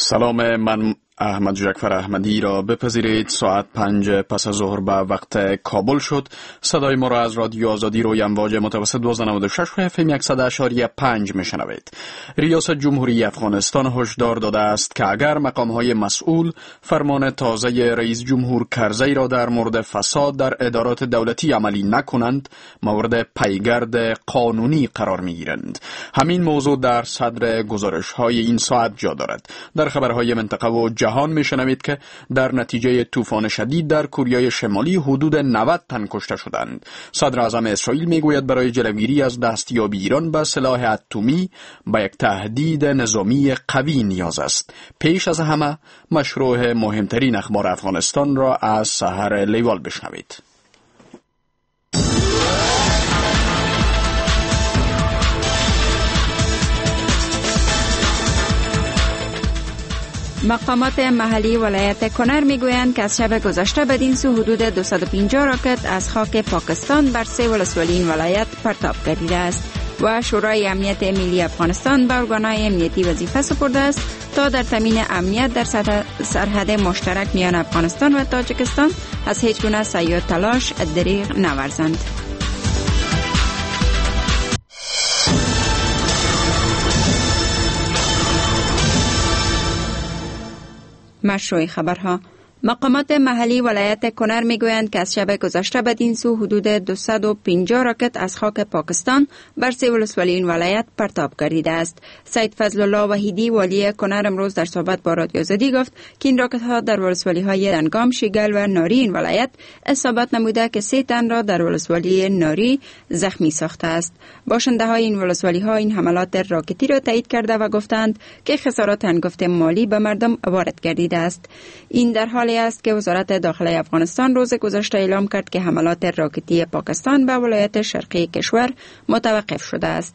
سلام، من احمد جعفر احمدی را بپذیرید. ساعت 5 پس از ظهر به وقت کابل شد. صدای ما را از رادیو آزادی روی امواج متوسط 1296 و FM 100.5 میشنوید. ریاست جمهوری افغانستان هشدار داده است که اگر مقام‌های مسئول فرمان تازه رئیس جمهور کرزی را در مورد فساد در ادارات دولتی عملی نکنند، مورد پیگرد قانونی قرار می‌گیرند. همین موضوع در صدر گزارش‌های این ساعت جا دارد. در خبرهای منطقه و جهان میشنوید که در نتیجه طوفان شدید در کره شمالی حدود 90 تن کشته شدند. صدر اعظم اسرائیل میگوید برای جلوگیری از دستیابی ایران به سلاح اتمی به یک تهدید نظامی قوی نیاز است. پیش از همه مشروع مهمترین اخبار افغانستان را از سحر لیوال بشنوید. مقامات محلی ولایت کنر میگویند که از شب گذشته بدین سو حدود 250 راکت از خاک پاکستان بر 3 ولسوالی این ولایت پرتاب گردیده است و شورای امنیت ملی افغانستان به ارگانهای امنیتی وظیفه سپرده است تا در تامین امنیت در سرحد مشترک میان افغانستان و تاجیکستان از هیچ گونه سعی و تلاش دریغ نورزند. مشروع خبرها. مقامات محلی ولایت کنر میگویند که از شب گذشته بدین سو حدود 250 راکت از خاک پاکستان بر 3 ولسوالی این ولایت پرتاب گردیده است. سید فضل الله وحیدی والی کنر امروز در صحبت با رادیو آزادی گفت که این راکت ها در ولسوالی های دنگام، شیگل و ناری این ولایت اصابت نموده که 3 تن را در ولسوالی ناری زخمی ساخته است. باشنده های این ولسوالی ها این حملات راکتی را تایید کرده و گفتند که خسارات هنگفت مالی به مردم وارد گردیده است. این در حال است که وزارت داخلی افغانستان روز گذشته اعلام کرد که حملات راکتی پاکستان به ولایت شرقی کشور متوقف شده است.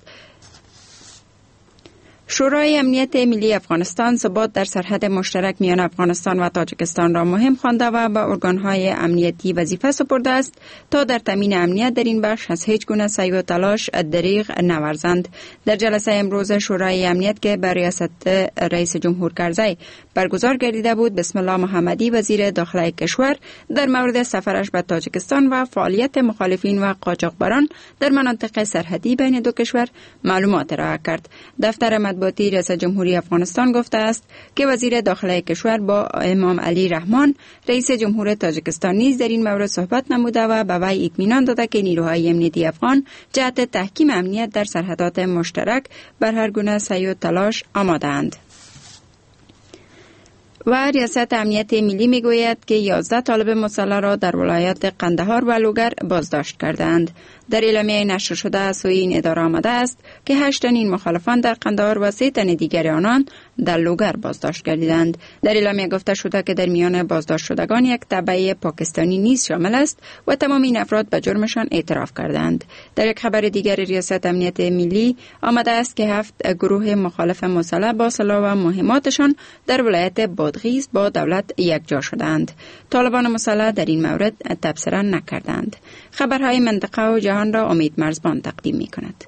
شورای امنیت ملی افغانستان ثبات در سرحد مشترک میان افغانستان و تاجیکستان را مهم خوانده و به ارگانهای امنیتی وظیفه سپرده است تا در تامین امنیت در این بخش از هیچ گونه سعی و تلاش دریغ نورزند. در جلسه امروز شورای امنیت که به ریاست رئیس جمهور کرزی برگزار گردیده بود، بسم الله محمدی وزیر داخلی کشور در مورد سفرش به تاجیکستان و فعالیت مخالفین و قاچاقبران در مناطق سرحدی بین دو کشور معلومات ارائه کرد. دفتر مطبوعاتی ریاست جمهوری افغانستان گفته است که وزیر داخلی کشور با امام علی رحمان رئیس جمهور تاجیکستان نیز در این مورد صحبت نموده و به وی اطمینان داده که نیروهای امنیتی افغان جهت تحکیم امنیت در سرحدات مشترک بر هر گونه سعی و تلاش آماده‌اند. و ریاست امنیت ملی میگوید که 11 طالب مسلح را در ولایات قندهار و لوگر بازداشت کردند. در اعلامیه نشر شده از سوی این اداره آمده است که 8 تن این مخالفان در قندهار و 3 تن دیگر آنان در لوگر بازداشت گردیدند. در اعلامیه گفته شده که در میان بازداشت شدگان یک تبع پاکستانی نیز شامل است و تمام این افراد به جرمشان اعتراف کردند. در یک خبر دیگر ریاست امنیت ملی آمده است که 7 گروه مخالف مسلح با سلاح و مهماتشان در ولایت بادغیس با دولت یکجا شدند. طالبان مسلح در این مورد تبصره نکردند. خبرهای منطقه و جهان را امید مرزبان تقدیم می کند.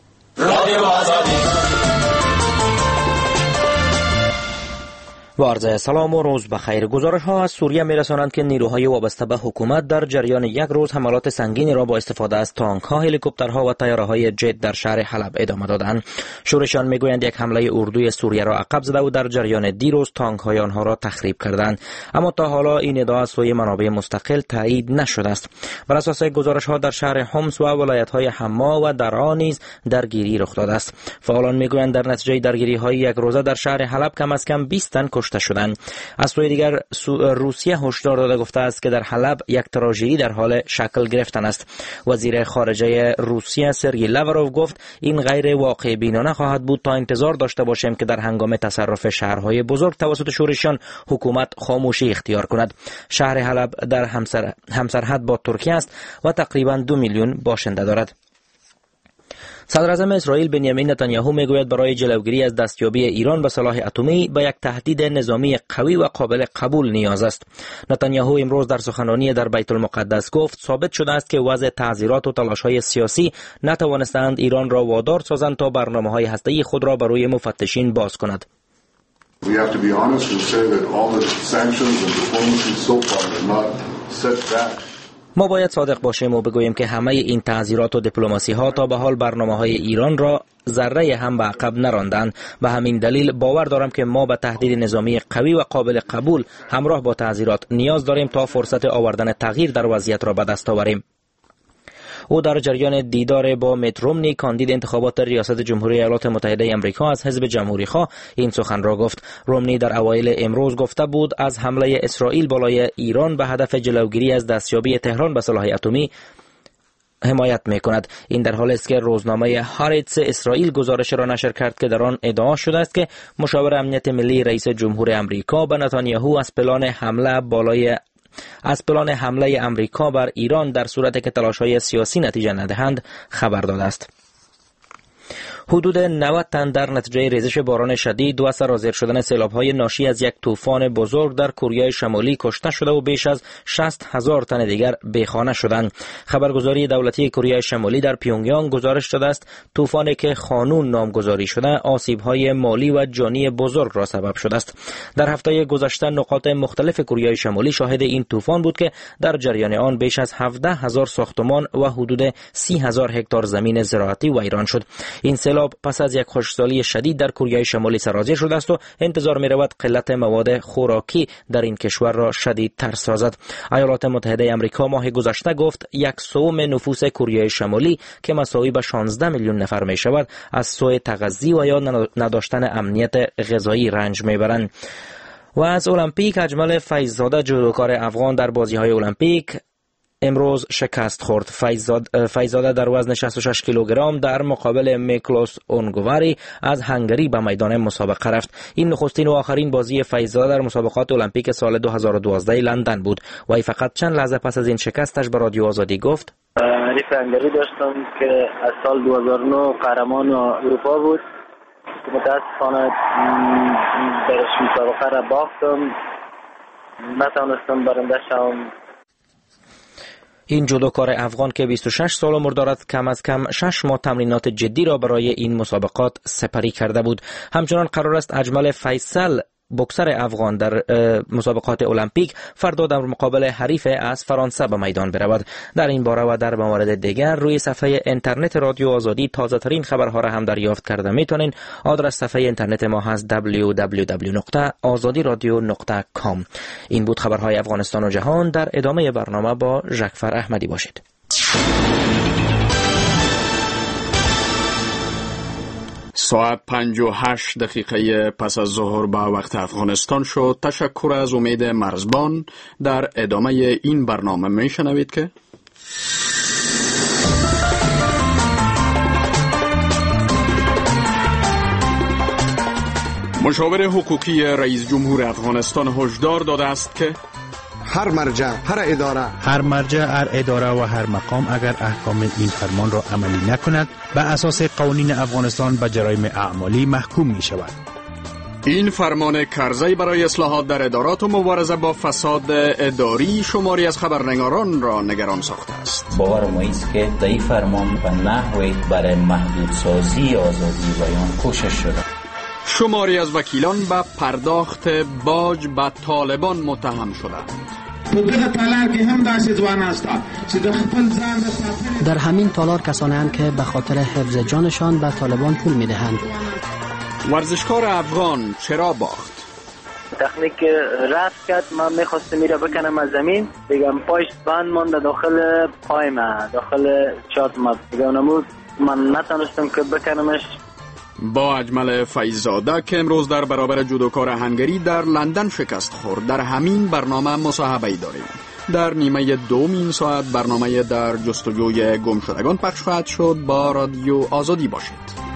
و عرض سلام و روز بخیر. گزارش ها از سوریه می رسانند که نیروهای وابسته به حکومت در جریان یک روز حملات سنگینی را با استفاده از تانک ها، هلیکوپترها و طیاره های جت در شهر حلب ادامه دادند. شورشیان می گویند یک حمله اردوی سوریه را عقب زده و در جریان دیروز تانک های آنها را تخریب کردند، اما تا حالا این ادعا از سوی منابع مستقل تایید نشده است. بر اساس گزارش ها در شهر حمص و ولایت های حما و درعا نیز درگیری رخ داده است. فعالان می گویند در نتیجه درگیری های یک روزه در شهر حلب کم از کم 20 تن کشته شدند. از سوی دیگر روسیه هشدار داده گفته است که در حلب یک تراژدی در حال شکل گرفتن است. وزیر خارجه روسیه سرگئی لاوروف گفت این غیر واقع بینانه خواهد بود تا انتظار داشته باشیم که در هنگام تصرف شهرهای بزرگ توسط شورشیان حکومت خاموشی اختیار کند. شهر حلب در همسرحد با ترکیه است و تقریبا 2 میلیون باشنده دارد. صدر اعظم اسرائیل بنیامین نتانیاهو میگوید برای جلوگیری از دستیابی ایران به سلاح اتمی به یک تهدید نظامی قوی و قابل قبول نیاز است. نتانیاهو امروز در سخنرانی در بیت المقدس گفت ثابت شده است که وضع تعذیرات و تلاش‌های سیاسی نتوانستند ایران را وادار سازند تا برنامه‌های هسته‌ای خود را بر روی مفتشین باز کند. We have to be honest and say that all the sanctions and diplomacy so far are not set back. ما باید صادق باشیم و بگوییم که همه این تعزیرات و دیپلماسی ها تا به حال برنامه‌های ایران را ذره هم به عقب نراندند. به همین دلیل باور دارم که ما به تهدید نظامی قوی و قابل قبول همراه با تعزیرات نیاز داریم تا فرصت آوردن تغییر در وضعیت را به دست آوریم. او در جریان دیدار با میت رومنی کاندید انتخابات ریاست جمهوری ایالات متحده آمریکا از حزب جمهوری خواه این سخن را گفت. رومنی در اوایل امروز گفته بود از حمله اسرائیل بالای ایران به هدف جلوگیری از دستیابی تهران به سلاح اتمی حمایت می‌کند. این در حالی است که روزنامه هارتز اسرائیل گزارش را نشر کرد که در آن ادعا شده است که مشاور امنیت ملی رئیس جمهور آمریکا به نتانیاهو از پلان حمله امریکا بر ایران در صورتی که تلاش‌های سیاسی نتیجه ندهند خبر داده است. حدود 90 تن در نتیجه ریزش باران شدید و سرازیر شدن سیلاب‌های ناشی از یک طوفان بزرگ در کره شمالی کشته شده و بیش از 60,000 تن دیگر بیخانه شدند. خبرگزاری دولتی کره شمالی در پیونگیانگ گزارش داده است طوفانی که خانون نامگذاری شده آسیب‌های مالی و جانی بزرگ را سبب شده است. در هفته گذشته نقاط مختلف کره شمالی شاهد این طوفان بود که در جریان آن بیش از 17,000 ساختمان و حدود 30,000 هکتار زمین زراعتی ویران شد. این سیلاب پس از یک خشکسالی شدید در کره شمالی سرازیر شده است و انتظار می رود قلت مواد خوراکی در این کشور را شدیدتر سازد. ایالات متحده آمریکا ماه گذشته گفت 1/3 نفوس کره شمالی که مساوی به 16 میلیون نفر می شود از سوء تغذی و یا نداشتن امنیت غذایی رنج می برند. و از المپیک اجمل فیض‌زاده جودوکار افغان در بازی‌های المپیک امروز شکست خورد. فیض‌زاده در وزن 66 کیلوگرم در مقابل میکلوس اونگواری از هنگری به میدان مسابقه رفت. این نخستین و آخرین بازی فیض‌زاده در مسابقات المپیک سال 2012 لندن بود. وی فقط چند لحظه پس از این شکستش به رادیو آزادی گفت: حریف هنگری داشتم که از سال 2009 قهرمان اروپا بود. متاسفانه در مسابقه را باختم، نتوانستم برنده شوم. این جودوکار افغان که 26 سال عمر دارد کم از کم 6 ماه تمرینات جدی را برای این مسابقات سپری کرده بود. همچنان قرار است اجمل فیصل بوکسر افغان در مسابقات المپیک فردا در مقابل حریف از فرانسه به میدان برود. در این باره و در موارد دیگر روی صفحه اینترنت رادیو آزادی تازه ترین خبرها را هم دریافت کرده میتونین. آدرس صفحه اینترنت ما هست www.azadiradio.com. این بود خبرهای افغانستان و جهان. در ادامه برنامه با ژکفر احمدی باشید. ساعت 58 دقیقه پس از ظهر به وقت افغانستان شد. تشکر از امید مرزبان. در ادامه این برنامه میشنوید که مشاور حقوقی رئیس جمهور افغانستان هشدار داده است که هر مرجع، هر اداره و هر مقام اگر احکام این فرمان را عملی نکند به اساس قوانین افغانستان به جرایم اعمالی محکوم می شود. این فرمان کرزی برای اصلاحات در ادارات و مبارزه با فساد اداری شماری از خبرنگاران را نگران ساخته است. باور ما است که در این فرمان به نحوی برای محدودسازی آزادی بیان کوشش شده. شماری از وکیلان به پرداخت باج به طالبان متهم شدند. در همین تالار کسانند که به خاطر حفظ جانشان به طالبان پول میدهند. ورزشکار افغان چرا باخت؟ تکنیک رفت کرد، من میخواستم میره بکنم از زمین، دیگم پایش بند مانده داخل پای من، داخل چات ما دیگه نمود، من نتونستم که بکنمش. با اجمل فیض‌زاده که امروز در برابر جودوکار هنگری در لندن شکست خورد. در همین برنامه مصاحبه‌ای داریم. در نیمه دوم این ساعت برنامه در جستجوی گمشدگان پخش خواهد شد. با رادیو آزادی باشید.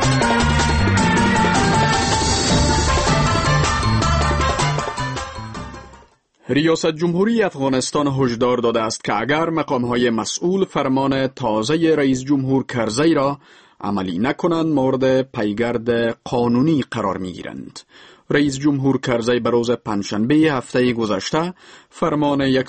ریاست جمهوری افغانستان هشدار داده است که اگر مقام‌های مسئول فرمان تازه رئیس جمهور کرزی را عملی نکنند مورد پیگرد قانونی قرار می‌گیرند. رئیس جمهور کرزی به روز پنجشنبه هفته گذشته فرمان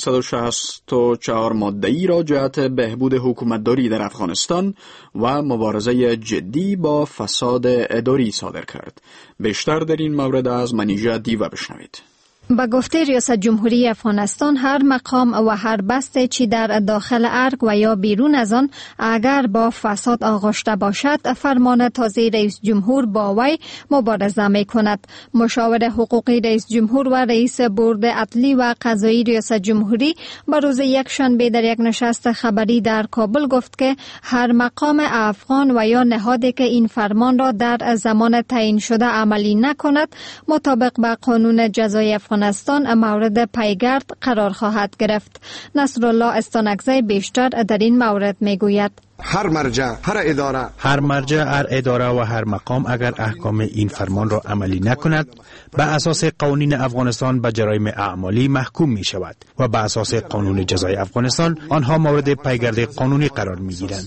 164 ماده‌ای را جهت بهبود حکومتداری در افغانستان و مبارزه جدی با فساد اداری صادر کرد. بیشتر در این مورد از منیژه دیوه بشنوید. به گفته ریاست جمهوری افغانستان، هر مقام و هر بسته چی در داخل ارگ و یا بیرون از آن اگر با فساد آغشته باشد، فرمان تازه رئیس جمهور با وی مبارزه می کند. مشاور حقوقی رئیس جمهور و رئیس بورد عدلی و قضایی ریاست جمهوری به روز یکشنبه در یک نشست خبری در کابل گفت که هر مقام افغان و یا نهادی که این فرمان را در زمان تعیین شده عملی نکند، مطابق با قانون جزای افغانستان مورد پیگرد قرار خواهد گرفت. نصرالله استانکزی بیشتر در این مورد میگوید. هر مرجع، هر اداره و هر مقام اگر احکام این فرمان را عملی نکند، به اساس قوانین افغانستان به جرایم اعمالی محکوم می شود و به اساس قانون جزای افغانستان آنها مورد پیگرد قانونی قرار می گیرند.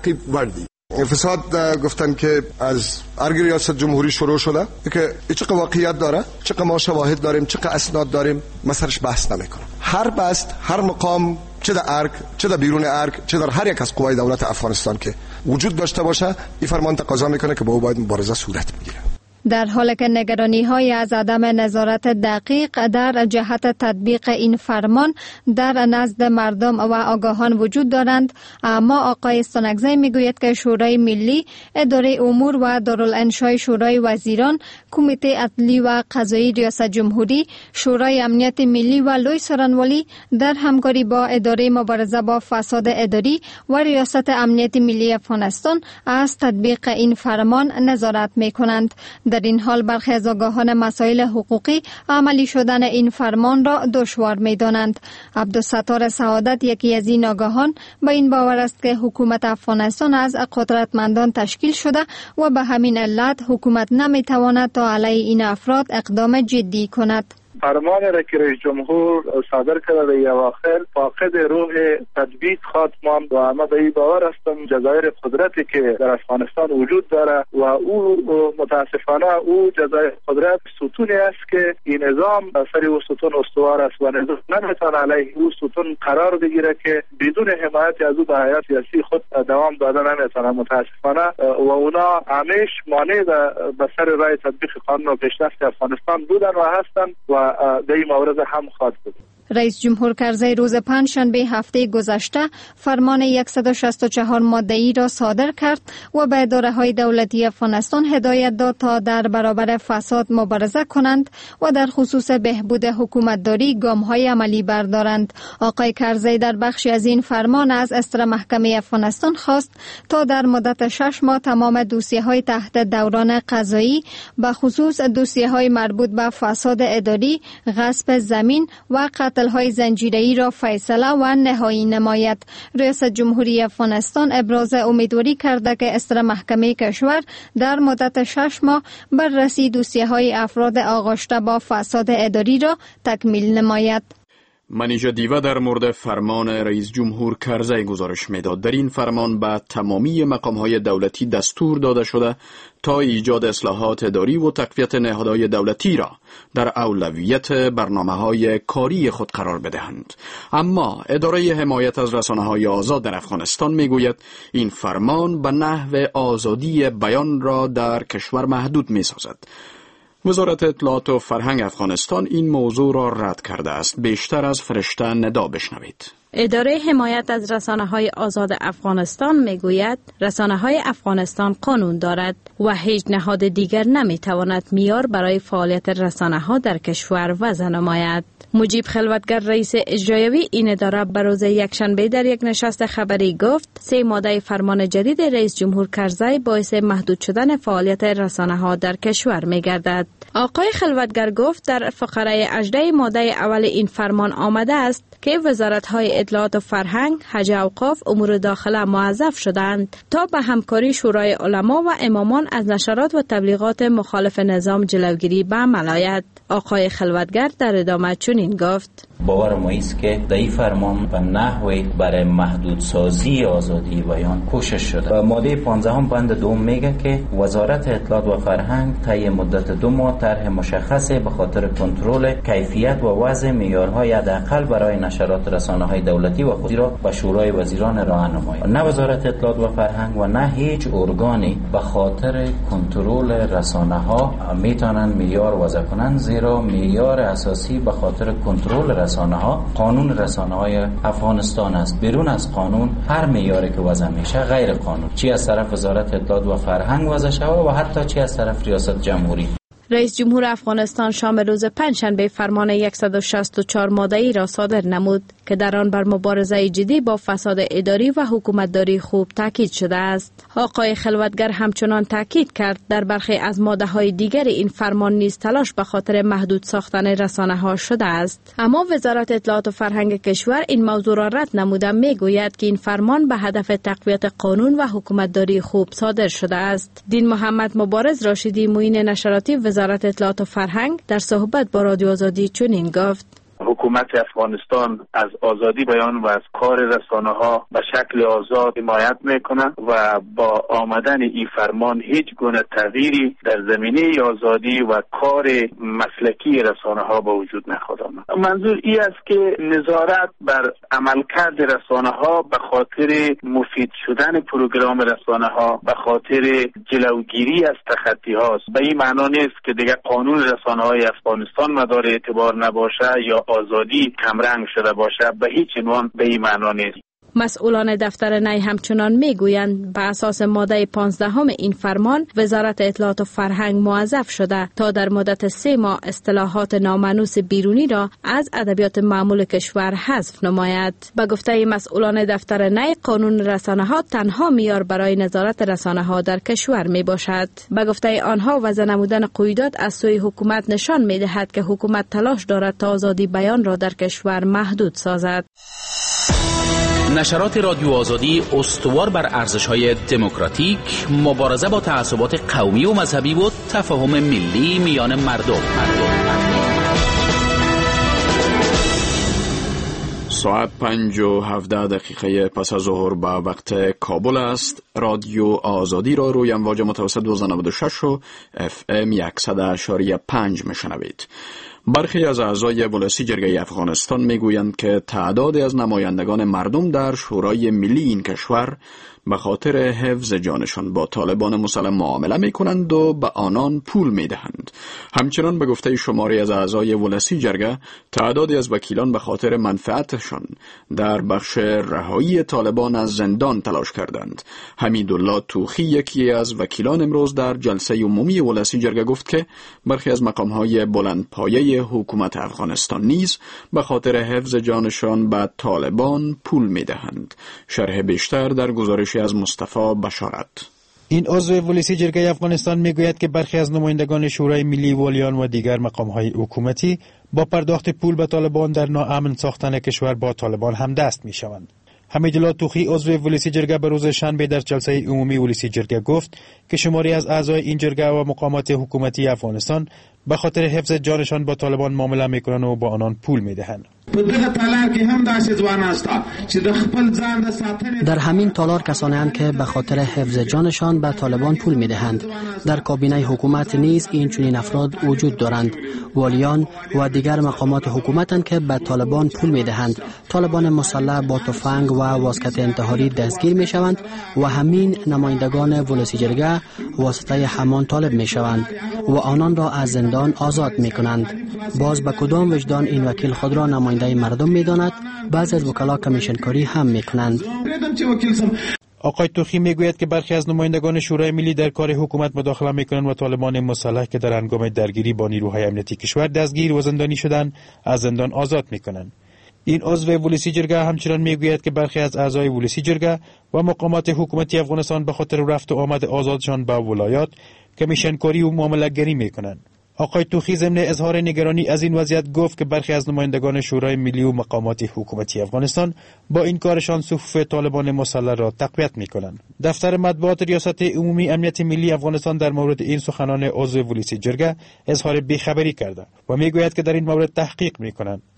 فساد گفتن که از ارگ ریاست جمهوری شروع شده که چقدر واقعیت داره، چقدر ما شواهد داریم، چقدر اسناد داریم، ما سرش بحث نمیکنم. هر بست، هر مقام، چه در ارگ، چه در بیرون ارگ، چه در هر یک از قوای دولت افغانستان که وجود داشته باشه، این فرمان تقاضا میکنه که با او باید مبارزه صورت بگیره. در حالی که نگرانی‌های از عدم نظارت دقیق در جهت تطبیق این فرمان در نزد مردم و آگاهان وجود دارند، اما آقای استانکزی میگوید که شورای ملی، اداره امور و دارالانشای شورای وزیران، کمیته عدلی و قضایی ریاست جمهوری، شورای امنیت ملی و لوی سرانوالی در همکاری با اداره مبارزه با فساد اداری و ریاست امنیت ملی افغانستان از تطبیق این فرمان نظارت می‌کنند. در این حال برخی از آگاهان مسائل حقوقی عملی شدن این فرمان را دشوار می‌دانند. عبدالستار سعادت یکی از این آگاهان با این باور است که حکومت افغانستان از قدرتمندان تشکیل شده و به همین علت حکومت نمی‌تواند تا علیه این افراد اقدام جدی کند. فرمان را که رئیس جمهور صادر کرده در اواخر فاقد روح تطبیق خواهد ماند و ما به این باور هستم جزایر قدرتی که در افغانستان وجود داره و او متاسفانه او جزایر قدرت ستونی است که این نظام سری و ستون استوار است و نظام نمیتونه علیه او ستون قرار بگیره که بدون حمایت از او به حیات سیاسی خود دوام داده نمیتونه. متاسفانه و اونا همیش مانع به سر راه تطبیق قانون و پیشرفت افغانستان بودن و هستند و در این مورد هم خواهد بود. رئیس جمهور کرزی روز پنجشنبه هفته گذشته فرمان 164 ماده‌ای را صادر کرد و به اداره‌های دولتی افغانستان هدایت داد تا در برابر فساد مبارزه کنند و در خصوص بهبود حکومتداری گام‌های عملی بردارند. آقای کرزی در بخشی از این فرمان از اصدر محکمه افغانستان خواست تا در مدت 6 ماه تمام دوسیه‌های تحت دوران قضایی به خصوص دوسیه‌های مربوط به فساد اداری، غصب زمین و قتل‌های زنجیره‌ای را فیصله و نهایی نماید. ریاست جمهوری افغانستان ابراز امیدواری کرده که اصدر محکمه کشور در مدت 6 ماه بررسی دوسیه‌های افراد آغشته با فساد اداری را تکمیل نماید. منیژه دیوه در مورد فرمان رئیس جمهور کرزی گزارش میداد. در این فرمان به تمامی مقام‌های دولتی دستور داده شده تا ایجاد اصلاحات اداری و تقویت نهادهای دولتی را در اولویت برنامه‌های کاری خود قرار بدهند. اما اداره حمایت از رسانه‌های آزاد در افغانستان میگوید این فرمان به نحو آزادی بیان را در کشور محدود می‌سازد. وزارت اطلاعات و فرهنگ افغانستان این موضوع را رد کرده است. بیشتر از فرشته ندا بشنوید. اداره حمایت از رسانه‌های آزاد افغانستان میگوید رسانه‌های افغانستان قانون دارد و هیچ نهاد دیگر نمیتواند معیار برای فعالیت رسانه‌ها در کشور وضع نماید. مجیب خلوتگر رئیس اجرایی این اداره به روز یکشنبه در یک نشست خبری گفت 3 ماده فرمان جدید رئیس جمهور کرزی باعث محدود شدن فعالیت رسانه‌ها در کشور می‌گردد. آقای خلوتگر گفت در فقره 18 ماده اول این فرمان آمده است که وزارت‌های اطلاعات و فرهنگ، حج اوقاف، امور داخله موظف شدند تا به همکاری شورای علما و امامان از نشرات و تبلیغات مخالف نظام جلوگیری به عمل آید. آقای خلوتگر در ادامه چنین گفت: باور ما است که در این فرمان به نحوی برای محدودسازی آزادی بیان کوشش شده. و ماده 15 بند 2 میگه که وزارت اطلاعات و فرهنگ طی مدت 2 ماه طرح مشخصه به خاطر کنترل کیفیت و وضع معیارهای حداقل برای نشرات رسانه‌های دولتی و خصوصی را به شورای وزیران راه نماید. نه وزارت اطلاعات و فرهنگ و نه هیچ ارگانی به خاطر کنترل رسانه‌ها میتونن معیار وضع کنن، زیرا معیار اساسی به خاطر کنترل رسانه‌ها قانون رسانه‌های افغانستان است. بیرون از قانون هر معیاری که وضع میشه غیر قانون، چی از طرف وزارت اطلاعات و فرهنگ وضع شوه و حتی چی از طرف ریاست جمهوری. رئیس جمهور افغانستان شام روز پنجشنبه فرمان 164 ماده‌ای را صادر نمود که در آن بر مبارزه جدی با فساد اداری و حکومتداری خوب تاکید شده است. آقای خلوتگر همچنان تاکید کرد در برخی از ماده‌های دیگر این فرمان نیز تلاش به خاطر محدود ساختن رسانه‌ها شده است. اما وزارت اطلاعات و فرهنگ کشور این موضوع را رد نموده میگوید که این فرمان به هدف تقویت قانون و حکومتداری خوب صادر شده است. دین محمد مبارز راشدی معین نشراتی وزارت اطلاعات و فرهنگ در صحبت با رادیو آزادی چنین گفت: حکومت افغانستان از آزادی بیان و از کار رسانه‌ها به شکل آزاد حمایت میکنه و با آمدن این فرمان هیچ گونه تغییری در زمینه آزادی و کار مسلکی رسانه‌ها به وجود نخواهد آمد. منظور این است که نظارت بر عملکرد رسانه‌ها به خاطر مفید شدن پروگرام رسانه‌ها به خاطر جلوگیری از تخطی هاست. به این معنا نیست که دیگر قانون رسانه‌های افغانستان مدار اعتبار نباشه یا آزادی کمرنگ شده باشه، به هیچ عنوان به این معنا نیست. مسئولان دفتر نی همچنان میگویند به اساس ماده 15 این فرمان وزارت اطلاعات و فرهنگ موظف شده تا در مدت 3 ماه اصطلاحات نامانوس بیرونی را از ادبیات معمول کشور حذف نماید. به گفته مسئولان دفتر نی قانون رسانه‌ها تنها معیار برای نظارت رسانه‌ها در کشور می باشد. به گفته آنها وضع نمودن قیودات از سوی حکومت نشان می دهد که حکومت تلاش دارد تا آزادی بیان را در کشور محدود سازد. نشرات رادیو آزادی استوار بر ارزش‌های دموکراتیک، مبارزه با تعصبات قومی و مذهبی و تفاهم ملی میان مردم. ساعت 5:17 پس از ظهر به وقت کابل است. رادیو آزادی را روی امواج متوسط 1296 و FM 100.5 میشنوید. برخی از اعضای ولسی جرگه افغانستان میگویند که تعدادی از نمایندگان مردم در شورای ملی این کشور به خاطر حفظ جانشان با طالبان مسلح معامله میکنند و به آنان پول میدهند. همچنان به گفته شماری از اعضای ولسی جرگه تعدادی از وکیلان به خاطر منفعتشان در بخش رهایی طالبان از زندان تلاش کردند. حمیدالله توخی یکی از وکیلان امروز در جلسه عمومی ولسی جرگه گفت که برخی از مقامهای بلندپایه حکومت افغانستان نیز به خاطر حفظ جانشان به طالبان پول میدهند. شرح بیشتر در گزارش از مصطفی بشارت. این عضو ولسی جرگه افغانستان میگوید که برخی از نمایندگان شورای ملی والیان و دیگر مقام‌های حکومتی با پرداخت پول به طالبان در ناامن ساختن کشور با طالبان همدست میشوند. حمیدالله توخی عضو ولسی جرگه به روز شنبه در جلسه عمومی ولسی جرگه گفت که شماری از اعضای این جرگه و مقامات حکومتی افغانستان به خاطر حفظ جانشان با طالبان معامله میکنند و با آنان پول میدهند. در همین تالار کسانی هستند که به خاطر حفظ جانشان به طالبان پول میدهند. در کابینه حکومت نیز این چنین افراد وجود دارند. والیان و دیگر مقامات حکومتند که به طالبان پول میدهند. طالبان مسلح با تفنگ و واسکت انتحاری دستگیر میشوند و همین نمایندگان ولسی جرگه واسطه همان طالب میشوند و آنان را از زندان آزاد میکنند. باز به کدام وجدان این وکیل خود را نماینده مردم میداند؟ بعضی از وکلا کمیشن کاری هم میکنند. آقای توخی میگوید که برخی از نمایندگان شورای ملی در کار حکومت مداخله میکنند و طالبان مسلح که در هنگام درگیری با نیروهای امنیتی کشور دستگیر و زندانی شدند از زندان آزاد میکنند. این عضو ولسی جرگه همچنان میگوید که برخی از اعضای ولسی جرگه و مقامات حکومتی افغانستان به خاطر رفت و آمد آزادشان به ولایات کمیشن کاری و معامله گری میکنند. آقای توخی ضمن اظهار نگرانی از این وضعیت گفت که برخی از نمایندگان شورای ملی و مقامات حکومتی افغانستان با این کارشان صفوف طالبان مسلح را تقویت میکنند. دفتر مطبوعات ریاست عمومی امنیت ملی افغانستان در مورد این سخنان عضو ولسی جرگه اظهار بیخبری کرده و میگوید که در این مورد تحقیق میکنند.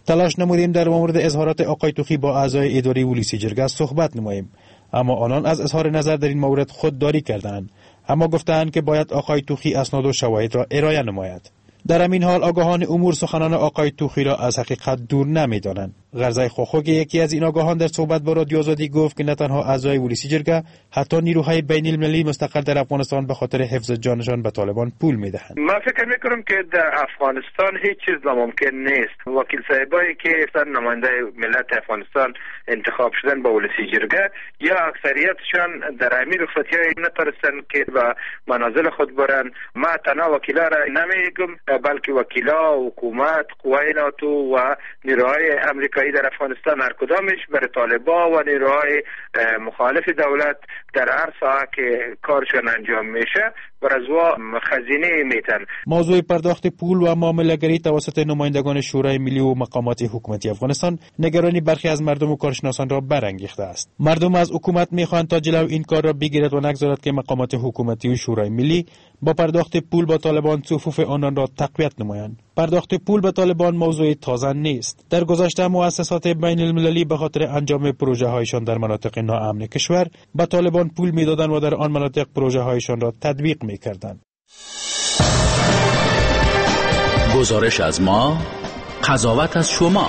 تلاش نمودیم در مورد اظهارات آقای توخی با اعضای اداره ولسی جرگه صحبت نماییم، اما آنان از اظهار نظر در این مورد خودداری کردند، اما گفتند که باید آقای توخی اسناد و شواهد را ارائه نماید. در همین حال آگاهان امور سخنان آقای توخی را از حقیقت دور نمی‌دانند. غرزای خوخوگ یکی از این آگاهان در صحبت با رادیو آزادی گفت که نه تنها اعضای ولسی جرگه، حتی نیروهای بین المللی مستقل در افغانستان به خاطر حفظ جانشان به طالبان پول میدهند. من فکر میکنم که در افغانستان هیچ چیز ناممکن نیست. وکیل صاحبایی که نماینده ملت افغانستان انتخاب شدن با ولسی جرگه یا اکثریتشان در همین رخصتی‌های نترسن که به منازل خود برن. ما تنها وکیلا را نمیگم، بلکه وکیلا، حکومت، قوای ناتو و نیروهای امریکایی در افغانستان هر کدامش برای طالبان و نیروهای مخالف دولت در هر ساعت که کارشان انجام میشه بر از خزینه میتن. موضوع پرداخت پول و معامله‌گری توسط نمایندگان شورای ملی و مقامات حکومتی افغانستان نگرانی برخی از مردم و کارشناسان را برانگیخته است. مردم از حکومت میخواهند تا جلو این کار را بگیرد و نگذارد که مقامات حکومتی و شورای ملی با پرداخت پول با طالبان صفوف آنان را تقویت نمایند. پرداخت پول به طالبان موضوع تازه نیست. در گذشته مؤسسات بین المللی به خاطر انجام پروژه هایشان در مناطق ناامن کشور به طالبان پول میدادند و در آن مناطق پروژه هایشان را تطبیق میکردند. گزارش از ما، قضاوت از شما.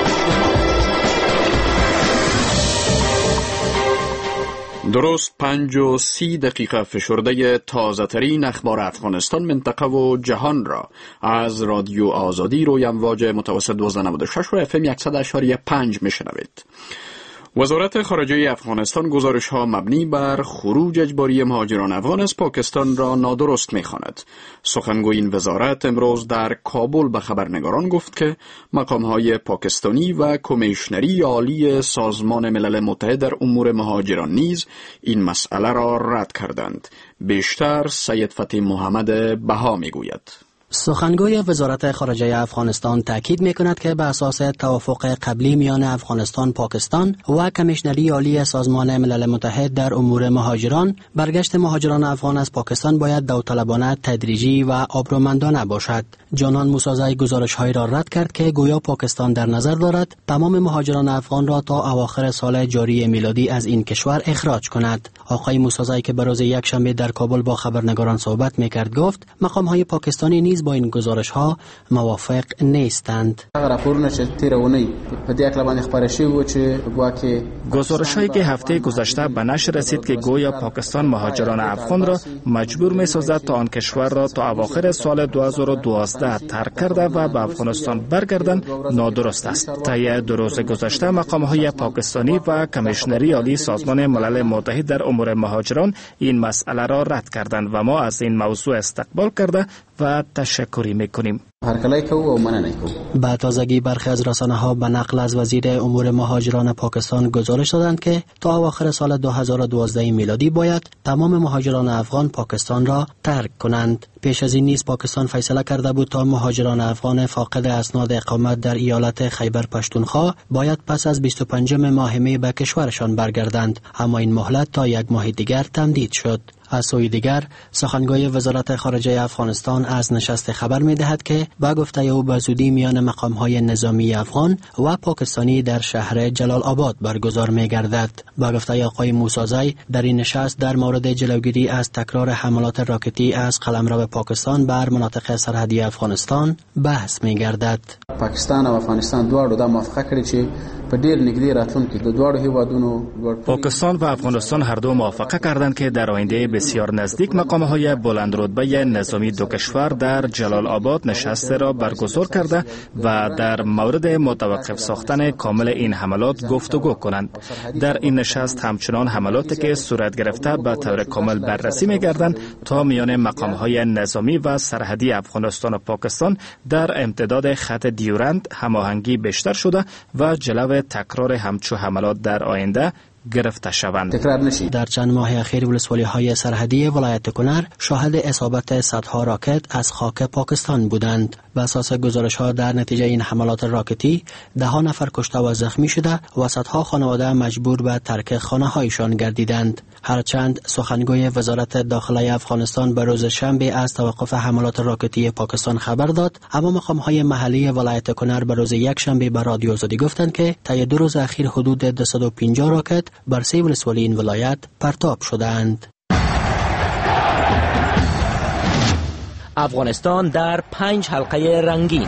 درست 5:30 فشرده تازه ترین اخبار افغانستان، منطقه و جهان را از رادیو آزادی روی امواج متوسط 1296 و FM 100.5 میشنوید. وزارت خارجه افغانستان گزارش‌ها مبنی بر خروج اجباری مهاجران افغان از پاکستان را نادرست می‌خواند. سخنگوی این وزارت امروز در کابل به خبرنگاران گفت که مقام‌های پاکستانی و کمیشنری عالی سازمان ملل متحد در امور مهاجران نیز این مسئله را رد کردند. بیشتر سید فتح محمد بها می‌گوید. سخنگوی وزارت خارجه افغانستان تاکید می‌کند که به اساس توافق قبلی میان افغانستان، پاکستان و کمیشنری عالی سازمان ملل متحد در امور مهاجران، برگشت مهاجران افغان از پاکستان باید داوطلبانه، تدریجی و آبرومندانه باشد. جانان موسازی گزارش‌هایی را رد کرد که گویا پاکستان در نظر دارد تمام مهاجران افغان را تا اواخر سال جاری میلادی از این کشور اخراج کند. آقای موسازی که به روز یکشنبه در کابل با خبرنگاران صحبت می‌کرد گفت مقام‌های پاکستانی نیز با این گزارش‌ها موافق نیستند. گزارش‌هایی که هفته گذشته به نشر رسید که گویا پاکستان مهاجران افغان را مجبور می‌سازد تا آن کشور را تا اواخر سال 2012 ترک کرده و به افغانستان برگردند نادرست است. طی 2 روز گذشته مقام‌های پاکستانی و کمیشنری عالی سازمان ملل متحد در امور مهاجران این مسئله را رد کردند و ما از این موضوع استقبال کرده و تشکری میکنیم. با تازگی برخی از رسانه‌ها به نقل از وزیر امور مهاجران پاکستان گزارش دادند که تا اواخر سال 2012 میلادی باید تمام مهاجران افغان پاکستان را ترک کنند. پیش از این نیز پاکستان فیصله کرده بود تا مهاجران افغان فاقد اسناد اقامت در ایالت خیبر پشتونخوا باید پس از 25 ماه می به کشورشان برگردند، اما این مهلت تا 1 ماه دیگر تمدید شد. از سوی دیگر سخنگوی وزارت خارجه افغانستان از نشست خبر می‌دهد که با گفته او به زودی میان مقام‌های نظامی افغان و پاکستانی در شهر جلال آباد برگزار می‌گردد. با گفته آقای موسازی در این نشست در مورد جلوگیری از تکرار حملات راکتی از قلمرو پاکستان بر مناطق سرحدی افغانستان بحث می‌گردد. پاکستان و افغانستان دواړو دا موافقه کړې چې په ډېر نږدې راتلونکي د دواړو هیوادونو پاکستان و افغانستان هر دو موافقه کردند که در آینده بسیار نزدیک مقام‌های بلند رتبه نظامی دو کشور در جلال آباد نشست را برگزار کرده و در مورد متوقف ساختن کامل این حملات گفتگو کنند. در این نشست همچنان حملاتی که صورت گرفته به طور کامل بررسی می‌گردند تا میان مقام‌های نظامی و سرحدی افغانستان و پاکستان در امتداد خط دیورند هماهنگی بیشتر شده و جلو تکرار همچو حملات در آینده گرفته شوند. تکرار نشید. در چند ماه اخیر ولسوالی‌های سرحدی ولایت کنر شاهد اصابت صدها راکت از خاک پاکستان بودند. بر اساس گزارش‌ها در نتیجه این حملات راکتی 10 نفر کشته و زخمی شده و صدها خانواده مجبور به ترک خانه‌هایشان گردیدند. هرچند سخنگوی وزارت داخلی افغانستان به روز شنبه از توقف حملات راکتی پاکستان خبر داد، اما مقام‌های محلی ولایت کنر به روز یک شنبه به رادیو آزادی گفتند که طی 2 روز اخیر حدود 250 راکت بر 3 ولسوالی این ولایت پرتاب شدند. افغانستان در 5 حلقه رنگین.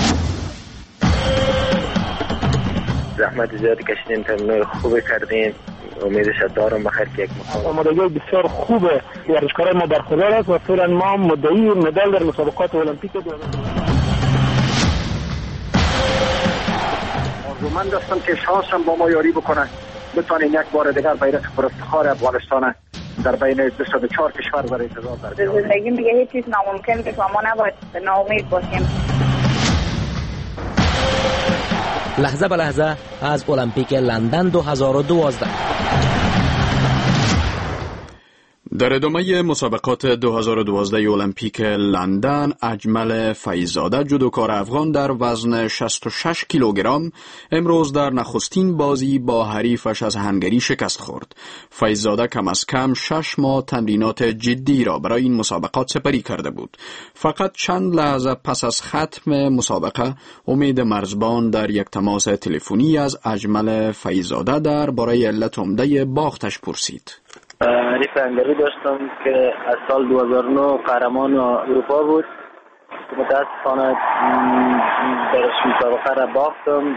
زحمت زیادی کشیدیم، تمرین خوب کردیم. امیدش دارم بخیر که یک مقام آمادگی بسیار خوبه ورزشکارای ما برخوردار است و فعلا ما مدعی مدال در مسابقات المپیک آرزومند هستم که شانس هم با ما یاری بکنه، بتوانیم یک بار دیگر بیرق پر افتخار افغانستان در بین 204 کشور برای انتظار داریم. زندگی دیگه هیچ چیز ناممکن نیست و ما نباید ناامید باشیم. لحظه به لحظه از المپیک لندن 2012. در ادامه مسابقات 2012 المپیک لندن، اجمل فیض‌زاده جودوکار افغان در وزن 66 کیلوگرم امروز در نخستین بازی با حریفش از هنگری شکست خورد. فیض‌زاده کم از کم 6 ماه تمرینات جدی را برای این مسابقات سپری کرده بود. فقط چند لحظه پس از ختم مسابقه، امید مرزبان در یک تماس تلفنی از اجمل فیض‌زاده درباره علت عمده باختش پرسید. حریف هنگری داشتم که از سال 2009 قهرمان اروپا بود. متاسفانه در مسابقه را باختم،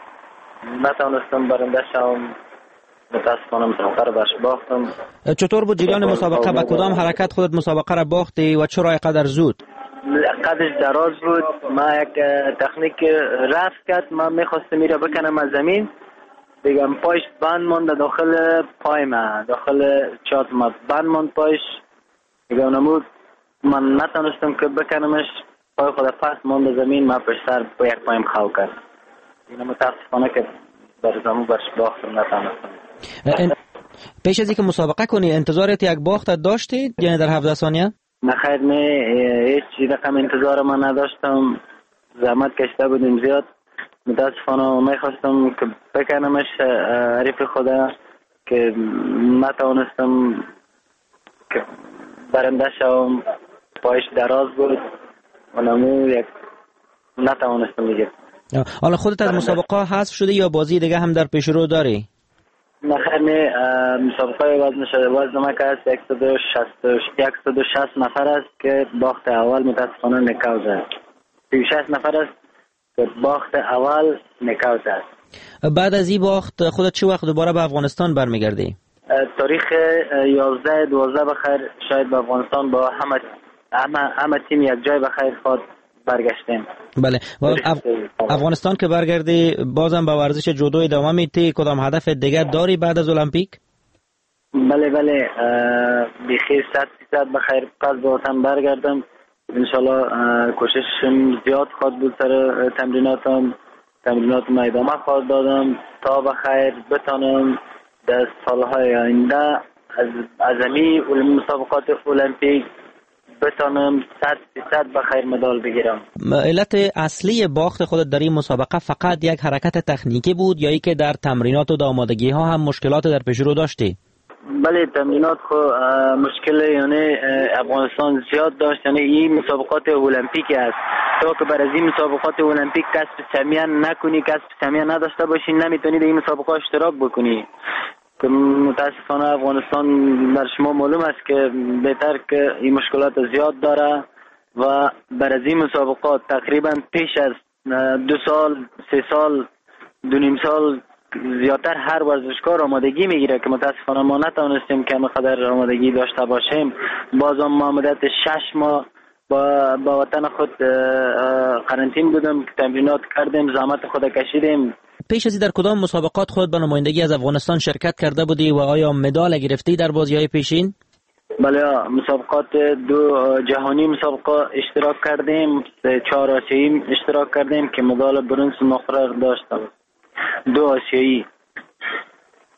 نتوانستم برنده شوم. متاسفانه مسابقه را باختم. چطور بود جریان مسابقه؟ به کدام حرکت خودت مسابقه را باختی و چرا اینقدر زود؟ قدش دراز بود. ما یک تکنیک رفت کرد، من میخواستم میره بکنم از زمین، دیگه پایش بند مانده داخل پای من، داخل چات ما بند ماند پایش، دیگه اونمود من نتونستم که بکنمش، پای خود پس مانده زمین، من پشت سر با یک پایم خو کرد. این متاسفانه که بر زمین برش باختم، نتونستم. پیش از اینکه مسابقه کنی انتظارت یک باخت داشتی یعنی در 17 ثانیه؟ نخیر، هیچ رقم انتظار من نداشتم، زحمت کشیده بودیم زیاد. متاسفانه میخواستم که بکنمش حریف خدا که نتوانستم که برنده شوم، پایش دراز بود و نمو یک نتوانستم دیگه. حالا خودت از مسابقه حذف شده یا بازی دیگه هم در پیش رو داری؟ نخیر، مسابقه وزن ما که هست 160 نفر است که باخت اول متاسفانه نکاوت است. 36 نفر است باخت اول نکاوت است. بعد از این باخت خودت چه وقت دوباره به افغانستان برمیگردی؟ تاریخ 11/12 بخیر شاید به افغانستان با همه تیم یک جای بخیر خود برگشتیم. بله. افغانستان که برگردی بازم به ورزش جودو ادامه میدی؟ کدام هدف دیگر داری بعد از المپیک؟ بله بخیر 100% بخیر پس به وطن برگردم. انشالله کوششم زیاد خواهد بود سر تمرینات ادامه خواهد دادم تا بخیر بتانم در سالهای آینده از همین مسابقات المپیک بتانم 100% بخیر مدال بگیرم. علت اصلی باخت خودت در این مسابقه فقط یک حرکت تکنیکی بود یا ای که در تمرینات و آمادگی ها هم مشکلات در پیش رو داشتی؟ بله، تمرینات خو مشکل یعنی افغانستان زیاد داشت، یعنی این مسابقات المپیک است. تا که بر از این مسابقات المپیک کسب سهمیه نکنی، کسب سهمیه نداشته باشی، نمیتونی در این مسابقات اشتراک بکنی. که متاسفانه افغانستان بر شما معلوم است که بهتر که این مشکلات زیاد داره و بر از این مسابقات تقریبا پیش از 2 سال 3 سال 2.5 سال زیادتر هر ورزشکار آمادگی میگیره که متاسفانه ما نتونستیم که همقدر آمادگی داشته باشیم. بازم ما مدت 6 ماه با وطن خود قرنطین بودم که تمرینات کردیم، زحمت خود کشیدیم. پیش از این در کدام مسابقات خود به نمایندگی از افغانستان شرکت کرده بودی و آیا مدال گرفتی در بازی‌های پیشین؟ بله، مسابقات 2 جهانی مسابقه اشتراک کردیم، 4 آسیایی اشتراک کردیم که مدال برنز نقره داشتم. 2 آسیایی.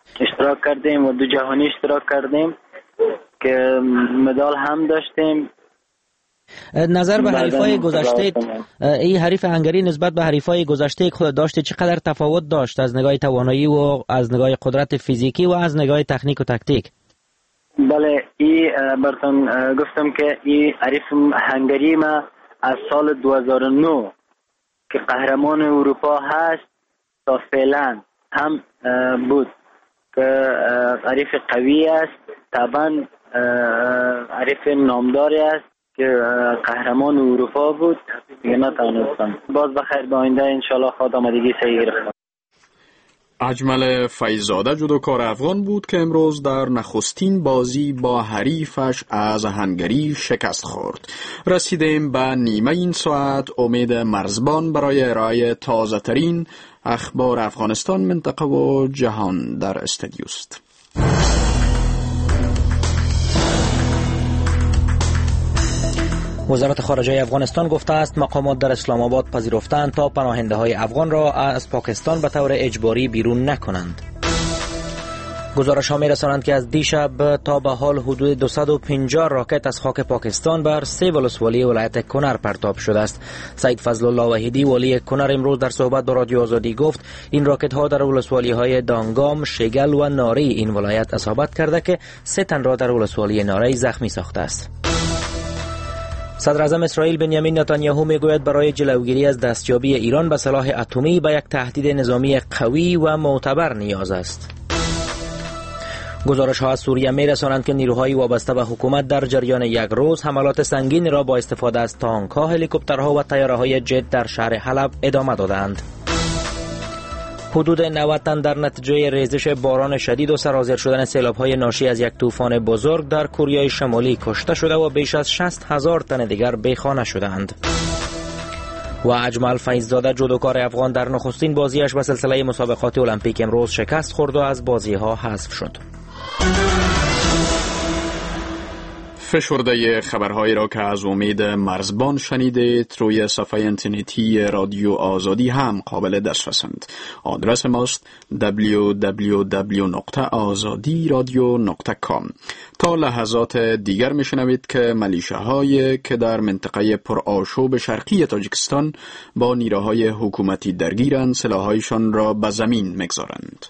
اشتراک کردیم و 2 جهانی اشتراک کردیم که مدال هم داشتیم. نظر به حریفای گذشته، این حریف هنگری نسبت به حریفای گذشته خود داشته چقدر تفاوت داشت از نگاه توانایی و از نگاه قدرت فیزیکی و از نگاه تکنیک و تاکتیک؟ بله، این براتون گفتم که این حریف هنگری ما از سال 2009 که قهرمان اروپا هست تا فعلا هم بود که حریف قوی است، طبعا حریف نامداری است که قهرمان اروپا بود، دیگه نتوانستم. باز بخیر به آینده انشالله خود آمادگی صحیح گرفتم. اجمل فیض‌زاده جودوکار افغان بود که امروز در نخستین بازی با حریفش از هنگری شکست خورد. رسیدیم به نیمه این ساعت. امید مرزبان برای ارائه تازه ترین اخبار افغانستان، منطقه و جهان در استودیوست. وزارت خارجه افغانستان گفته است مقامات در اسلام آباد پذیرفتند تا پناهنده های افغان را از پاکستان به طور اجباری بیرون نکنند. گزارش ها می رسانند که از دیشب تا به حال حدود 250 راکت از خاک پاکستان بر 3 ولسوالی ولایت کنر پرتاب شده است. سید فضل الله وحیدی والی کنر امروز در صحبت با رادیو آزادی گفت این راکت ها در ولسوالی های دانگام، شگل و ناری این ولایت اصابت کرده که 3 تن را در ولسوالی ناری زخمی ساخته است. صدر اعظم اسرائیل بنیامین نتانیاهو میگوید برای جلوگیری از دستیابی ایران به سلاح اتمی به یک تهدید نظامی قوی و معتبر نیاز است. گزارش ها از سوریه می رسانند که نیروهای وابسته به حکومت در جریان یک روز حملات سنگین را با استفاده از تانک ها، هلیکوپترها و طیاره های جت در شهر حلب ادامه دادند. حدود 90 تن در نتیجه ریزش باران شدید و سرازیر شدن سیلاب‌های ناشی از یک طوفان بزرگ در کره شمالی کشته شده و بیش از 60,000 تن دیگر بیخانه شدند. و اجمل فیض‌زاده جودوکار افغان در نخستین بازیش به سلسله مسابقات المپیک امروز شکست خورد و از بازی‌ها حذف شد. فشرده خبرهایی را که از امید مرزبان شنیدید روی صفحه اینترنتی رادیو آزادی هم قابل دسترسند. آدرس ماست www.azadiradio.com. تا لحظات دیگر میشنوید که ملیشه‌هایی که در منطقه پرآشوب شرقی تاجیکستان با نیروهای حکومتی درگیرند سلاح‌هایشان را به زمین میگذارند.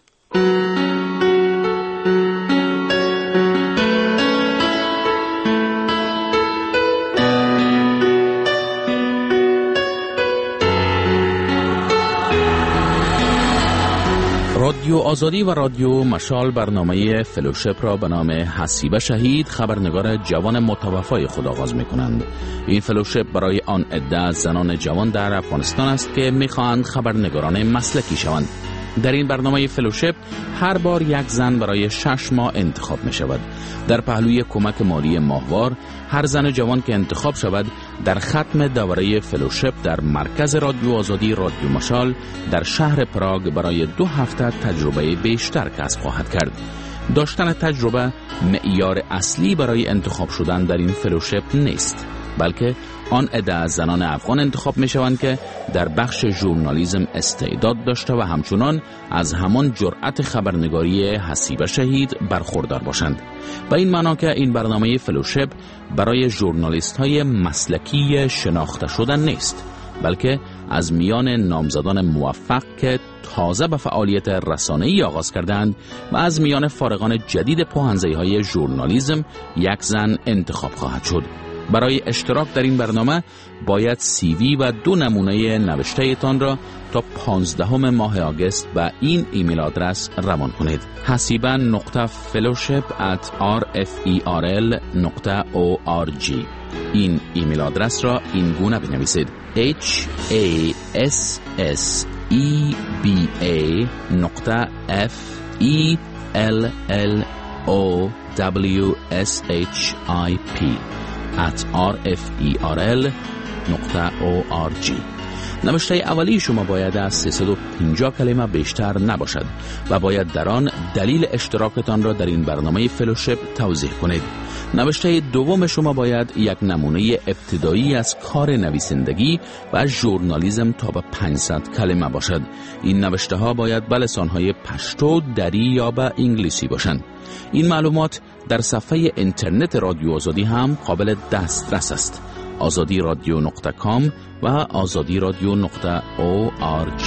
رادیو آزادی و رادیو مشال برنامه فلوشپ را به نام حسیبه شهید خبرنگار جوان متوفای خود آغاز می کنند. این فلوشپ برای آن عده از زنان جوان در افغانستان است که می خواهند خبرنگاران مسلکی شوند. در این برنامه فلوشپ هر بار یک زن برای 6 ماه انتخاب می شود. در پهلوی کمک مالی ماهوار هر زن جوان که انتخاب شود در ختم دوره فلوشپ در مرکز رادیو آزادی رادیو مشال در شهر پراگ برای 2 هفته تجربه بیشتر کسب خواهد کرد. داشتن تجربه معیار اصلی برای انتخاب شدن در این فلوشپ نیست، بلکه آن عده از زنان افغان انتخاب می شوند که در بخش ژورنالیسم استعداد داشته و همچنان از همان جرأت خبرنگاری حسیبه شهید برخوردار باشند. به این معنا که این برنامه فلوشپ برای ژورنالیست های مسلکی شناخته شدن نیست، بلکه از میان نامزدان موفق که تازه به فعالیت رسانه‌ای آغاز کردند و از میان فارغان جدید پوهن‌زی‌های ژورنالیسم یک زن انتخاب خواهد شد. برای اشتراک در این برنامه باید CV و 2 نمونه نوشته تان را تا 15 ماه آگوست به این ایمیل آدرس روان کنید: hasiban.fellowship@rferl.org. این ایمیل آدرس را این گونه بنویسید: hasiban.fellowship@rferl.org. نوشته اولی شما باید از 350 کلمه بیشتر نباشد و باید در آن دلیل اشتراکتان را در این برنامه فلوشپ توضیح کنید. نوشته دوم شما باید یک نمونه ابتدایی از کار نویسندگی و ژورنالیسم تا به 500 کلمه باشد. این نوشته ها باید به لسانهای پشتو، دری یا به انگلیسی باشند. این معلومات در صفحه اینترنت رادیو آزادی هم قابل دسترس است: azadiradio.com و azadiradio.org.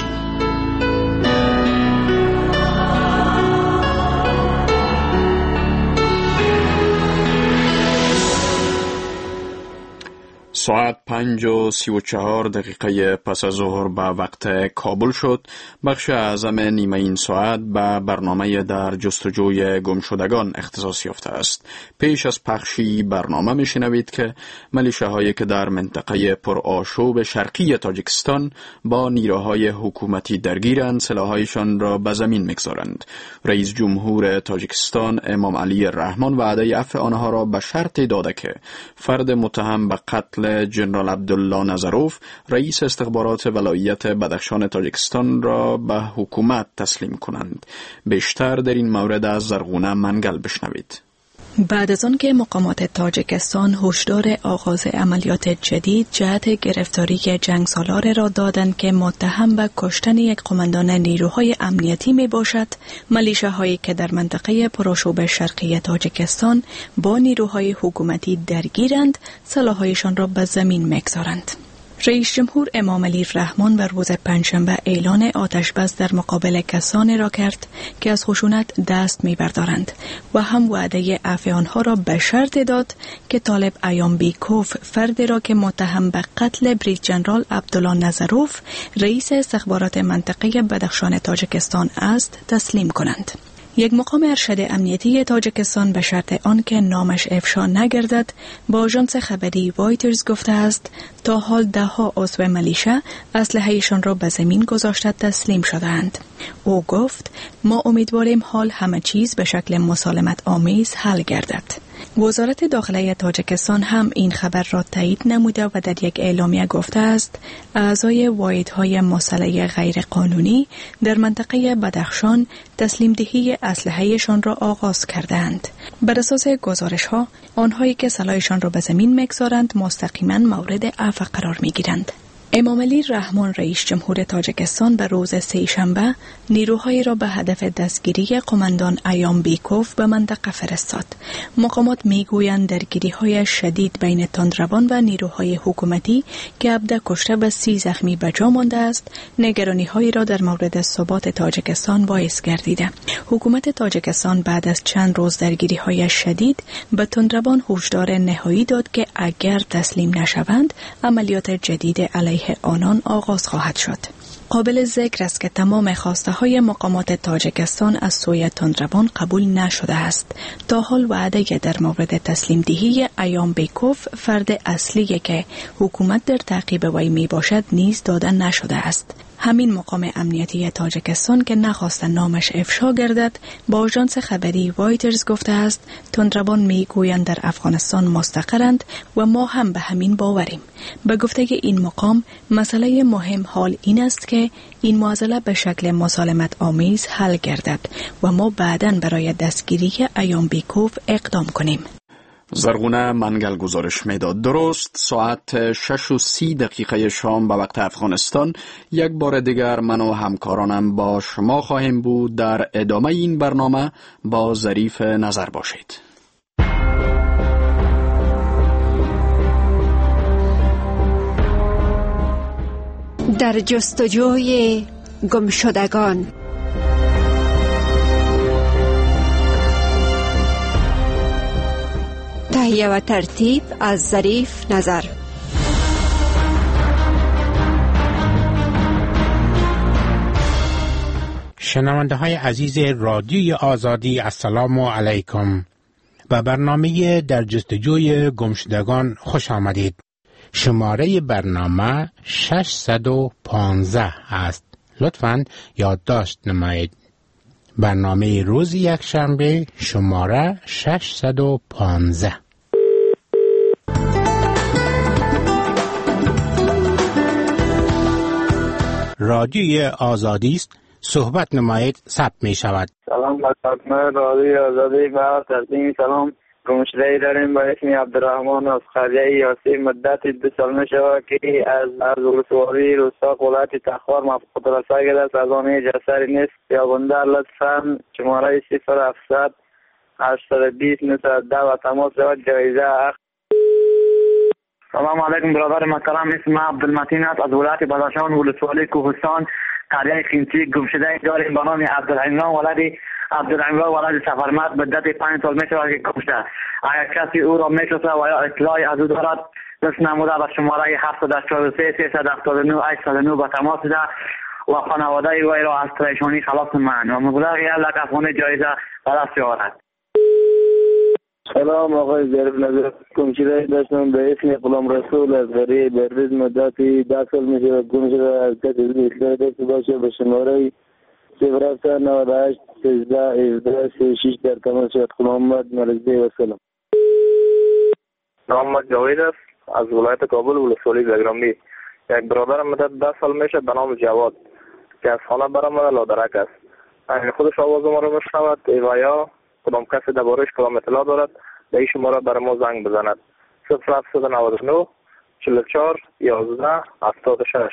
ساعت 5:34 پس از ظهر به وقت کابل شد. بخش اعظم نیمه این ساعت به برنامه در جستجوی گمشدگان اختصاص یافته است. پیش از پخشی برنامه میشنوید که ملیشه‌هایی که در منطقه پرآشوب شرقی تاجیکستان با نیروهای حکومتی درگیرند سلاح‌هایشان را به زمین می‌گذارند. رئیس جمهور تاجیکستان امام علی رحمان وعده عفو آنها را به شرطی داده که فرد متهم به قتل جنرال عبدالله نظروف رئیس استخبارات ولایت بدخشان تاجیکستان را به حکومت تسلیم کنند. بیشتر در این مورد از زرغونه منگل بشنوید. بعد از آن که مقامات تاجیکستان هشدار آغاز عملیات جدید جهت گرفتاری جنگسالار را دادند که متهم به کشتن یک قماندان نیروهای امنیتی می باشد، ملیشه‌هایی که در منطقه پرآشوب شرقی تاجیکستان با نیروهای حکومتی درگیرند سلاح‌هایشان را به زمین می‌گذارند. رئیس جمهور امام علی رحمان بر روز پنجشنبه اعلان آتشبس در مقابل کسانی را کرد که از خشونت دست می‌بردارند و هم وعده عفو آنها را به شرط داد که طالب ایام بیکوف فردی را که متهم به قتل بریگادیر جنرال عبدالله نظروف رئیس استخبارات منطقه بدخشان تاجیکستان است تسلیم کنند. یک مقام ارشد امنیتی تاجیکستان به شرط آن که نامش افشا نگردد با آژانس خبری وایترز گفته است تا حال 10 عضو ملیشه اسلحه‌شان را به زمین گذاشته تسلیم شده‌اند. او گفت ما امیدواریم حال همه چیز به شکل مسالمت آمیز حل گردد. وزارت داخله تاجیکستان هم این خبر را تایید نموده و در یک اعلامیه گفته است اعضای واحدهای مسلح غیر قانونی در منطقه بدخشان تسلیم دهی اسلحه‌شان را آغاز کردند. بر اساس گزارش‌ها آنهایی که سلاحشان را به زمین می‌گذارند مستقیما مورد عفو قرار می‌گیرند. امام علی رحمان رئیس جمهور تاجیکستان به روز سه‌شنبه نیروهایی را به هدف دستگیری قماندان ایام بیکوف به منطقه فرستاد. مقامات میگویند درگیری‌های شدید بین تندروان و نیروهای حکومتی که 17 کشته و 30 زخمی به جا مانده است، نگرانی‌هایی را در مورد ثبات تاجیکستان باعث گردیده. حکومت تاجیکستان بعد از چند روز درگیری‌های شدید به تندروان هشدار نهایی داد که اگر تسلیم نشوند، عملیات جدید علیه آنان آغاز خواهد شد. قابل ذکر است که تمام خواسته های مقامات تاجیکستان از سوی تندروان قبول نشده است. تا حال وعده در مورد تسلیم دهی ایام بیکوف فرد اصلی که حکومت در تعقیب وی می باشد نیز داده نشده است. همین مقام امنیتی تاجیکستان که نخواست نامش افشا گردد با آژانس خبری وایترز گفته است تندروان میگویند در افغانستان مستقرند و ما هم به همین باوریم. به گفته این مقام مسئله مهم حال این است که این معضله به شکل مسالمت آمیز حل گردد و ما بعداً برای دستگیری ایام بیکوف اقدام کنیم. زرغونه منگل گزارش میداد. درست ساعت 6:30 شام به وقت افغانستان یک بار دیگر من و همکارانم با شما خواهیم بود. در ادامه این برنامه با ظریف نظر باشید. در جستجوی گمشدگان. تهیه و ترتیب از ظریف نظر. شنونده های عزیز رادیوی آزادی، السلام علیکم. به برنامه در جستجوی گمشدگان خوش آمدید. شماره برنامه 615 است. لطفاً یادداشت نمایید. برنامه روز یکشنبه شماره 615. رادیوی آزادی است. صحبت نمایید ثبت می شود. سلام بر خدمت رادیوی آزادی و تقدیم سلام گمشده‌ای داریم با اسم عبدالرحمن از قریه یاسی. مدت 2 سال می شود که از ولسوالی روستا ولایت تخار مفقود رسایی گرفته است. از آن جسری نیست. یابنده لطفاً شماره 0700 820 910 و تماس شود جایزه اخ. سلام علیکم برادر محترم، اسم عبدالمتین است از ولایت بدخشان ولسوالی کوهستان قریه خینچی. گمشده‌ای داریم به نام عبدالعمران ولد سفرمت. مدت 5 سال می شود که گم شده. اگر کسی او را می شناسد و یا اطلاعی از او دارد دست نموده به شماره 743 379 809 به تماس ده و خانواده وی را از پریشانی خلاص نمایند و مبلغ 1 افغانی جایزه به دست آورد. سلام آقای ظریف نظر، گمشده‌ای داشتم به اسم غلام رسول از قریه بردیز. مدتی 10 سال می شود گم شده. از کسی اطلاعی داشته باشه به شماره 098 13 17 36 در تماس شد. محمد مرزی و سلام. محمد جاوید است از ولایت کابل ولسوالی زگرامبی. یک برادرم مدت 10 سال میشه به نام جواد که از خانه برآمده لادرک است. اگر خودش آواز ما رو بشنود و یا کدام کسی درباره‌اش کدام اطلاع دارد به این شماره برای ما زنگ بزند. 0799 44 11 76.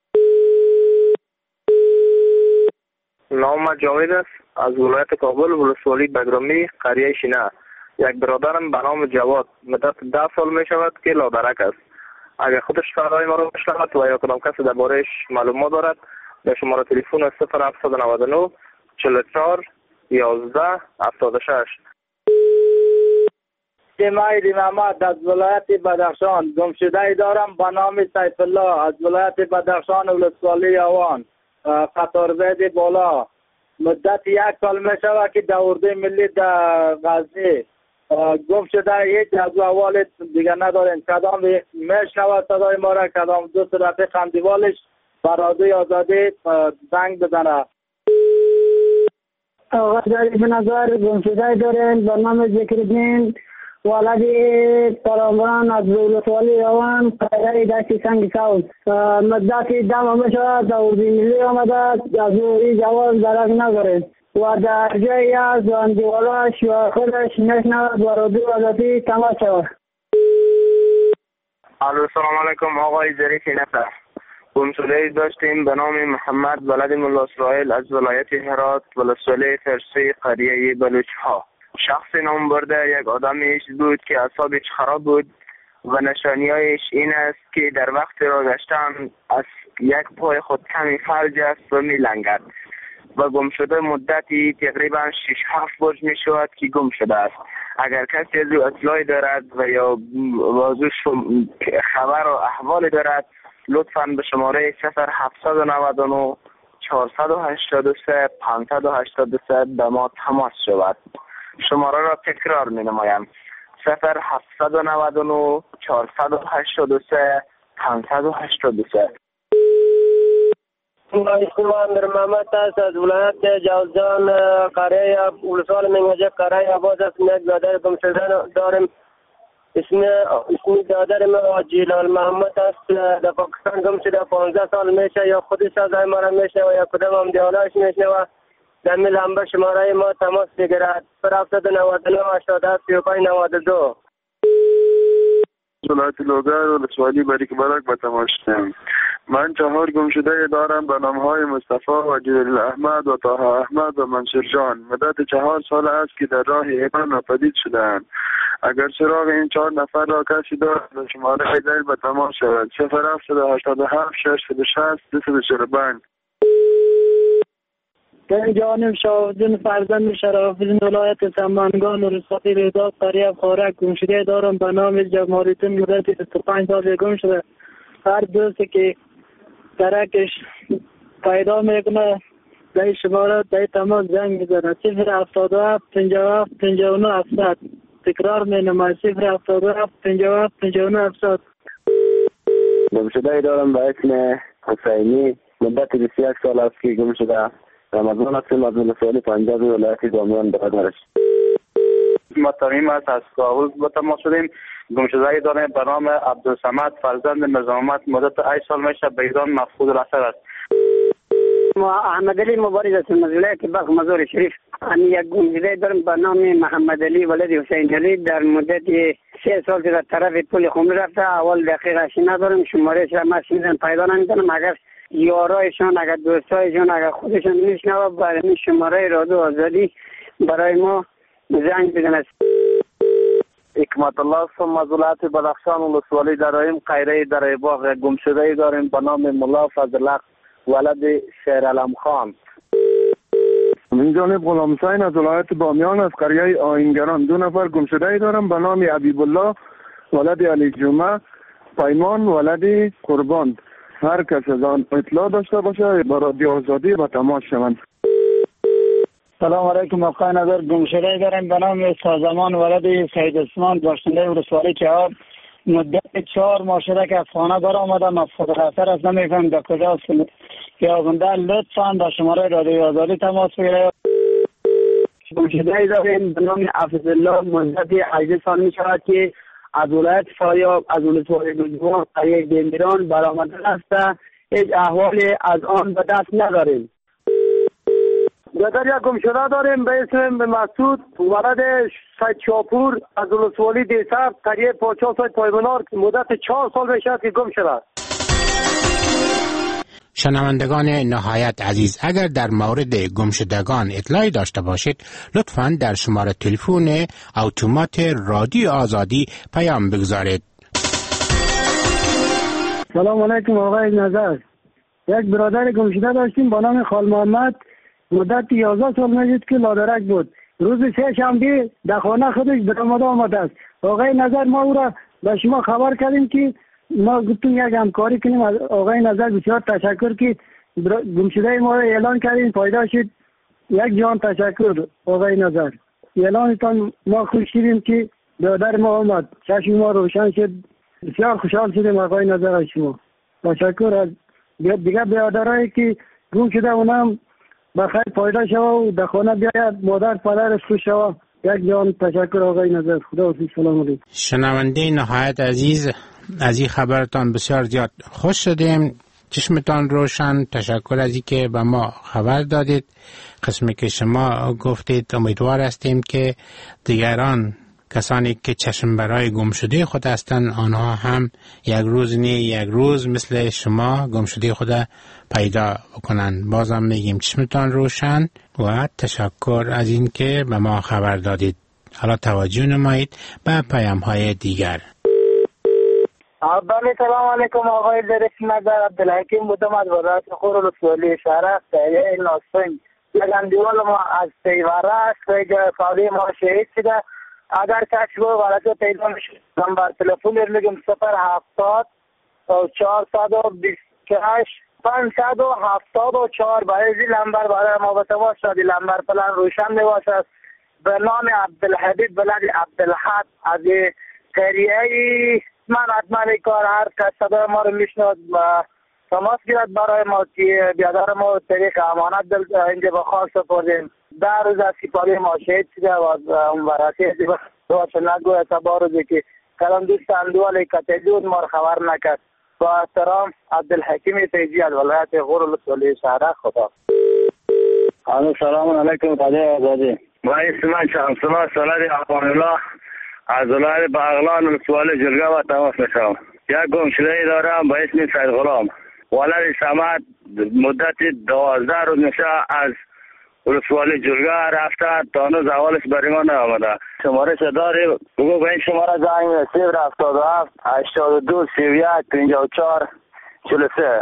محمد جاوید است از ولایت کابل ولسوالی بگرامی قریه شینه. یک برادرم به نام جواد مدت 10 سال می شود که لادرک است. اگر خودش صدای ما را بشنود و یا کدام کسی درباره‌اش معلومات دارد به شماره تلفن 0799 44 11 76. سمیدی محمد از ولایت بدخشان. گمشده‌ای دارم به نام سیف الله از ولایت بدخشان ولسوالی اوان قطارزید بالا. مدت 1 سال می شود که در اردوی ملی در غزنی گم شده. هیچ از احوال دیگر نداریم. کدام می شود صدای ما را کدام دوست رفیق همدیوالش برادوی آزادی زنگ بزنه. آقا ظریف نظر، گمشده‌ای داریم به نام ذکرالدین ولدی پرامران از ولسوالی اوان قریه دشت سنگ سوز. مدت 10 ماه می شود در اردوی ملی آمده. از این جواز درک نداریم و در جایی از اندیوالش و خودش نشنود و رادیو آزادی تماس شود. الو سلام علیکم آقای ظریف نصر. گمشده‌ای داشتیم به نام محمد ولد ملا اسرائیل از ولایت هرات ولسوالی فرسی قریه بلوچ‌ها. شخص نام برده یک آدمیش بود که اعصابش خراب بود و نشانیایش این است که در وقت را گشتن از یک پای خود کمی فلج است و می لنگد و گم شده مدتی تقریبا 6-7 برج می شود که گم شده است. اگر کسی از او اطلاعی دارد و یا بازوش خبر و احوال دارد لطفاً به شماره 0799 483 583 به ما تماس شود. شماره را تکرار می نمایم 0799 483 583. امیر محمد است از ولایت جوزجان قریه ولسوالی منگجه قریه آباد است. یک برادر گم شده داریم اسم برادر ما جلال محمد است. در پاکستان گم شده 15 سال میشه. یا خودش صدای ما را میشه و یا کدام هم دیالایش میشه و در لمبه شماره ما تماس بگیرد 0799 87 35 92. ولایت لوگر ولسوالی باریک برک به تماس شدم. من 4 گمشده دارم به نامهای مصطفی و جلیل احمد و طه احمد و منصور جان. مدت 4 سال است که در راه ایران ناپدید شدند. اگر سراغ این 4 نفر را کسی دارد به شماره ذیل به تماس شود 0787 660 245. در جانب شاهدین فرزند شراف‌الدین ولایت سمنگان و رساتی رضا قریه خارک گمشده دارم به نام جمالیتون. مدت 25 سال گم شده. هر دوستی که درکش پیدا میکنه در شماره در تماس زنگ میزنه 077 57 59 700. تکرار مینماید 077 57 59 700. گمشده دارم به اسم حسینی. مدت 21 سال است که گم شده. رمضان هستیم از ولسوالی پنجاب ولایت بامیان برادرش. ما تمیم است از کابل به تماس شدیم. گمشده‌ای داریم به نام عبدالصمد فرزند نظامت. مدت 8 سال میشه به ایران مفقود الاثر است. ما احمد علی مبارز هستیم از ولایت بلخ مزار شریف. یک گمشده دارم به نام محمد علی ولد حسین علی. در مدت 3 سال در طرف پل خمر رفته. اول دقیقش ندارم، شمارهش را من پیدا نمی‌کنم. اگر یارایشان، اگر دوستایشان، اگر خودشان میشنوه برای شماره رادیو آزادی برای ما زنگ بزنه. حکمت الله هستم از ولایت بدخشان ولسوالی درایم قیره در باغ. گمشده داریم به نام ملا فضل ولد شیرعلم خان. من جانب غلام حسین از ولایت بامیان از قریه آیینگران. 2 نفر گمشده دارم به نام حبیب الله ولد علی جمعه، پیمان ولد قربان. هر کس از آن اطلاع داشته باشه با رادیو آزادی با تماس شوند. سلام علیکم. آقای نظر گمشده دارم به نام سازمان ولد سید عثمان باشنده ولسوالی چهار. مدت 4 ماه شده که از خانه برآمدم. از فوتوگرافر از نمیفهم در کجاست. یابنده لطفاً با شماره رادیو آزادی تماس بگیرید. گمشده داریم به نام حفظالله. مدت 18 سال می شود که از ولایت فاریاب از ولسوالی گوجوان قریه دیمیران برآمده است. هیچ احوالی از آن به دست نداریم. در یک گمشده داریم به اسم مسعود ولد سید شاپور از ولسوالی دیسر قریه پاچا سید پایبنار. مدت 4 سال میشد که گم شده. شنوندگان نهایت عزیز، اگر در مورد گمشدگان اطلاعی داشته باشید لطفاً در شماره تلفن اتومات رادیو آزادی پیام بگذارید. سلام علیکم آقای نظر. یک برادر گمشده داشتیم با نام خال محمد. مدت 11 سال میشد که لادرک بود. روز 3 شنبه در خانه خودش درآمده آمده است. آقای نظر ما او را به شما خبر کردیم که ما گفتیم یک همکاری کنیم. از آقای نظر بسیار تشکر که گمشده ما را اعلان کردیم، پیدا شد. یک جان تشکر آقای نظر. اعلانتان ما خوش شدیم که برادر ما آمد. چشم ما روشن شد. بسیار خوشحال شدیم آقای نظر از شما. تشکر. از دیگه برادرایی که گم شده اونم بخیر پیدا شوه و در خانه بیاید، مادر پدرش خوش شوه. یک جان تشکر آقای نظر. خدا حافظ. سلام علیکم. شنونده نهایت عزیز، از این خبرتان بسیار زیاد خوش شدیم. چشمتان روشن. تشکر از اینکه به ما خبر دادید. قسمی که شما گفتید امیدوار هستیم که دیگران کسانی که چشم برای گم شده خود هستند آنها هم یک روز نه یک روز مثل شما گم شده خود پیدا بکنند. بازم میگیم چشمتان روشن و تشکر از این که به ما خبر دادید. حالا توجه نمایید به پیام های دیگر. بله سلام علیکم آقای زرش نظر. عبدالحکیم بودم از ولایت خور ولسوالی شهر قریه ناسنگ. یکم دیوال ما از سیواره که فاوی ما شهید شده. اگر کسی رو ولده پیدا میشه نمبر تلفن میگم 070 428 574 برای این نمبر برای ما به تماس شد. نمبر پلان روشن میباشد. به نام عبدالحبیب ولد عبدالحق از قریه من حتما کار هر کس صدای ما رو میشنود و تماس گیرد برای ما که بیادر ما طریق امانت اینجا به خاک سپردیم. 10 روز از سپاری ما شهید شده و اون براتی دوست نگوید تا روزی که کلام دوست اندوالی کتیدود ما رو خبر نکرد. با احترام عبدالحکیم تیجی از ولایت غور ولسوالی شهر. خدا. سلام علیکم رادیو آزادی. ما اسم من شمسالله سالاری افغانالله از ولایت بغلان ولسوالی جرگه و تماس میشم. یک گمشده دارم به اسم سید غلام ولد سمد. مدت 12 روز میشه از ولسوالی جرگه رفته تا هنوز اولش برای ما نآمده. شمارش داری بگو به این شماره زنگ 077 82 31 54 43.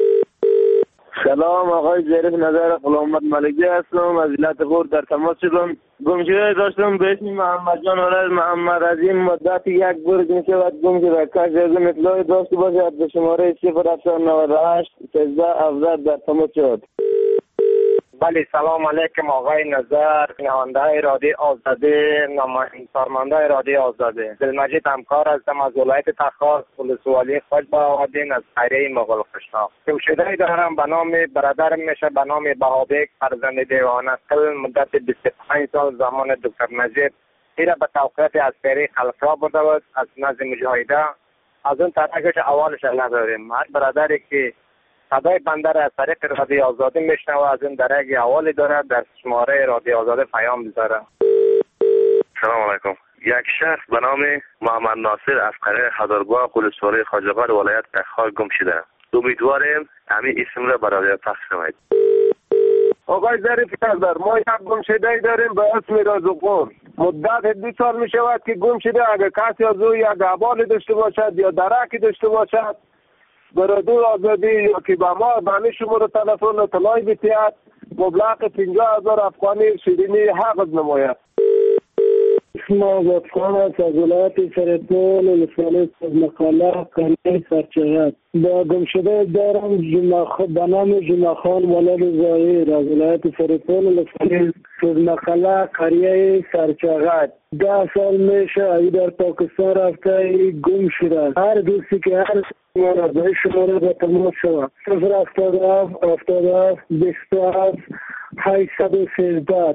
سلام آقای زیرف نظر غلامت ملکی هستم از ولایت غور در تماس شدم. گمشده داشتم به اسم محمد جان ولد محمد. از این مدت 1 برج میشه و گم شده. کسی از این اطلاعی داشته باشد به شماره 098 13 17 در تماس شد. بله سلام علیکم آقای نظر. نماینده رادیو آزادی، فرمانده رادیو آزادی دلمجید همکار هستم از ولایت تخار ولسوالی خوش آمدین از قریه مغول خشناق. گمشده دارم به نام برادر میشه به نام بهابک فرزند دیوان است. مدت 25 سال زمان دکتر نجیب ایره به توقیت از طریق خلفا برده بود از نزد مجاهده. از اون طرفش اولش نداریم. هر برادری که صدای بنده را از طریق رادیو آزادی میشنوه. از این درک حوالی داره در شماره رادیو آزادی پیام بذاره. سلام علیکم. یک شخص به نام محمد ناصر افقری هزارگاه ولسوالی خواجه‌آباد ولایت کشور گم شده. امیدواریم همین اسم را برای پخش کنید. آقای ظریف نظر، ما یک گم شده داریم به اسم رازقون. مدت 2 سال می شود که گم شده. اگر کسی از او یک حوالی داشته باشد یا درکی داشته باشد به رادیو آزادی یا که به ما به همین شماره تلفن اطلاعی بتید، مبلغ 50,000 افغانی شیرینی حفظ نماید. اسم آزاد خان است از ولایت سرپل ولسوالی مقاله قنیه سرچغت. با گم شده دارم به نام جمعه خان ولد ظاهر از ولایت سرپل ولسوالی مقاله قریه سرچغت. 10 سال میشه ای در پاکستان رفته ای گم شده. هر دوستی که هر شماره به تماس شود 077 77 27 813.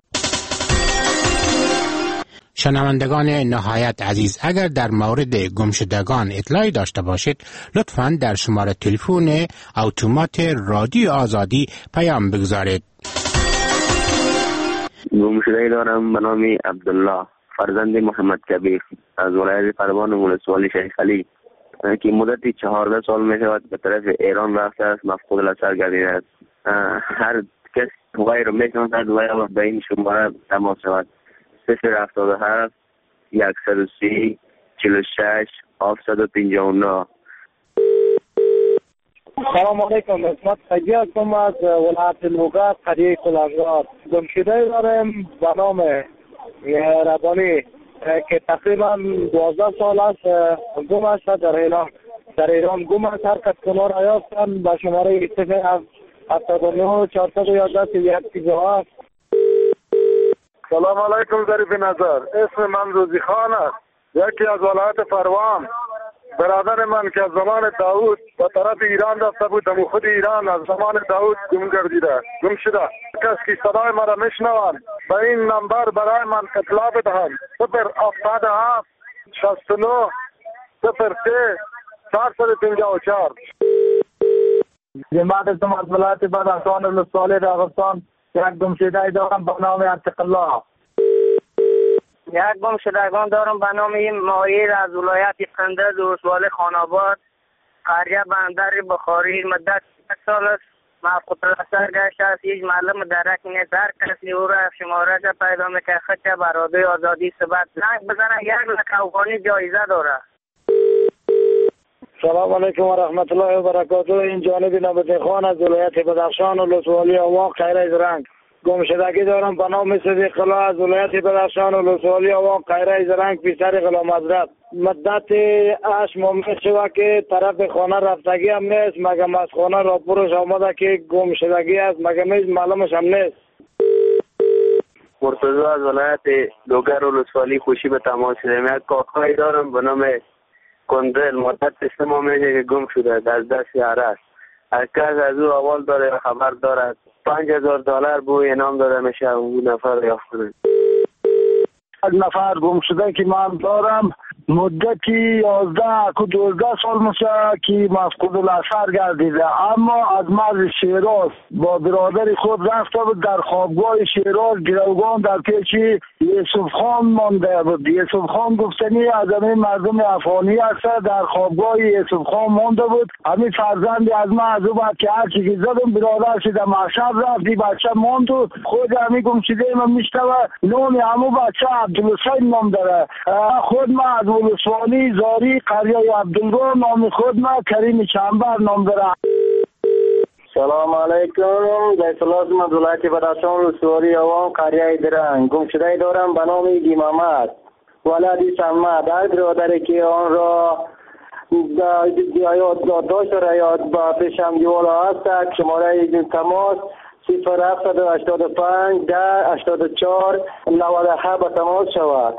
شنوندگان نهایت عزیز، اگر در مورد گمشدگان اطلاعی داشته باشید لطفاً در شماره تلفن اتومات رادیو آزادی پیام بگذارید. گمشده دارم به نام عبدالله فرزند محمد کبیر از ولایت پروان ولسوالی شیخ علی که مدتی 14 سال می شود به طرف ایران رفته است، مفقود الاثر گردیده است. هر کس وی را می شناسد و به این شماره تماس شود 077 130 46 759. سلام علیکم. اسمت خیجی هستم از ولایت لوگات قریه کلانگار. گمشده دارم به نام ربانی که تقریبا 12 سال است گم است در ایران گم است. هر کس کنار یافتن به شماره 079 411 132. سلام علیکم ظریف نظر. اسم من روزی خان است، یکی از ولایت پروان. برادر من که از زمان داود به طرف ایران رفته بود، در خود ایران از زمان داود گم شده. کس که صدای مرا میشنوند به این نمبر برای من اطلاع بدهند 077 69 03 454. جماعت اسم از ولایت بدخشان ولسوالی راغستان. یک گمشده دارم به نام عتیق الله. یک گمشدگان دارم به نام ماهیر از ولایت قندز ولسوالی خان‌آباد قریه بندر بخاری. مدت 1 سال است مفقود الاثر گشته است. هیچ معلم درک نیست. هر کسی او را شماره پیدا میکنه خطه بر رادیو آزادی ثبت زنگ بزنه 1 لک افغانی جایزه داره. سلام علیکم و رحمت الله و برکاته. این جانب نبت خان از ولایت بدخشان و ولسوالی آوان خیره زرنگ. گمشدگی دارم به نام صدیق الله از ولایت بدخشان و ولسوالی آوان خیره زرنگ پسر غلام حضرت. مدت 8 ماه شده که طرف خانه رفتگی هم نیست، مگم از خانه راپورش آمده که گمشدگی است، مگم هیچ معلومش هم نیست. مرتضی از ولایت لوگر و ولسوالی خوشی به تماس شدم. یک کاکایی دارم به نام کندل. مدت 3 ماه میشه که گم شده، در دست یاره است. هر کس از او اول داره و خبر دارد $5,000 به انعام داده میشه اون نفر یافت کنه. 1 نفر گم شده که من دارم مدتی 11 که 12 سال میشه که مفقود الاثر گردیده، اما از مرز شیراز با برادر خود رفته بود در خوابگاه شیراز گروگان در پیش یوسف خان مانده بود. یوسف خان گفتنی از همین مردم افغانی است، در خوابگاه یوسف خان مانده بود. همین فرزند از من از او بعد که هر چی که زدم برادر شده مشهد رفتی بچه ماند و خود همین گم شده من میشتوه نومی همو بچه عبدالحسین نام داره. خود من از ولسوالی زاری قریه عبدالله نام خود ما کریم چنبر نام دارم. سلام علیکم. در سلام از ولایت بدخشان ولسوالی آوان قریه درنگ. گمشده دارم به نام ایدی محمد ولدی سمد. هر برادری که آن را داشت را یاد با پیشم دیوالا هست شماره تماس 0785 10 84 97 با تماس شود.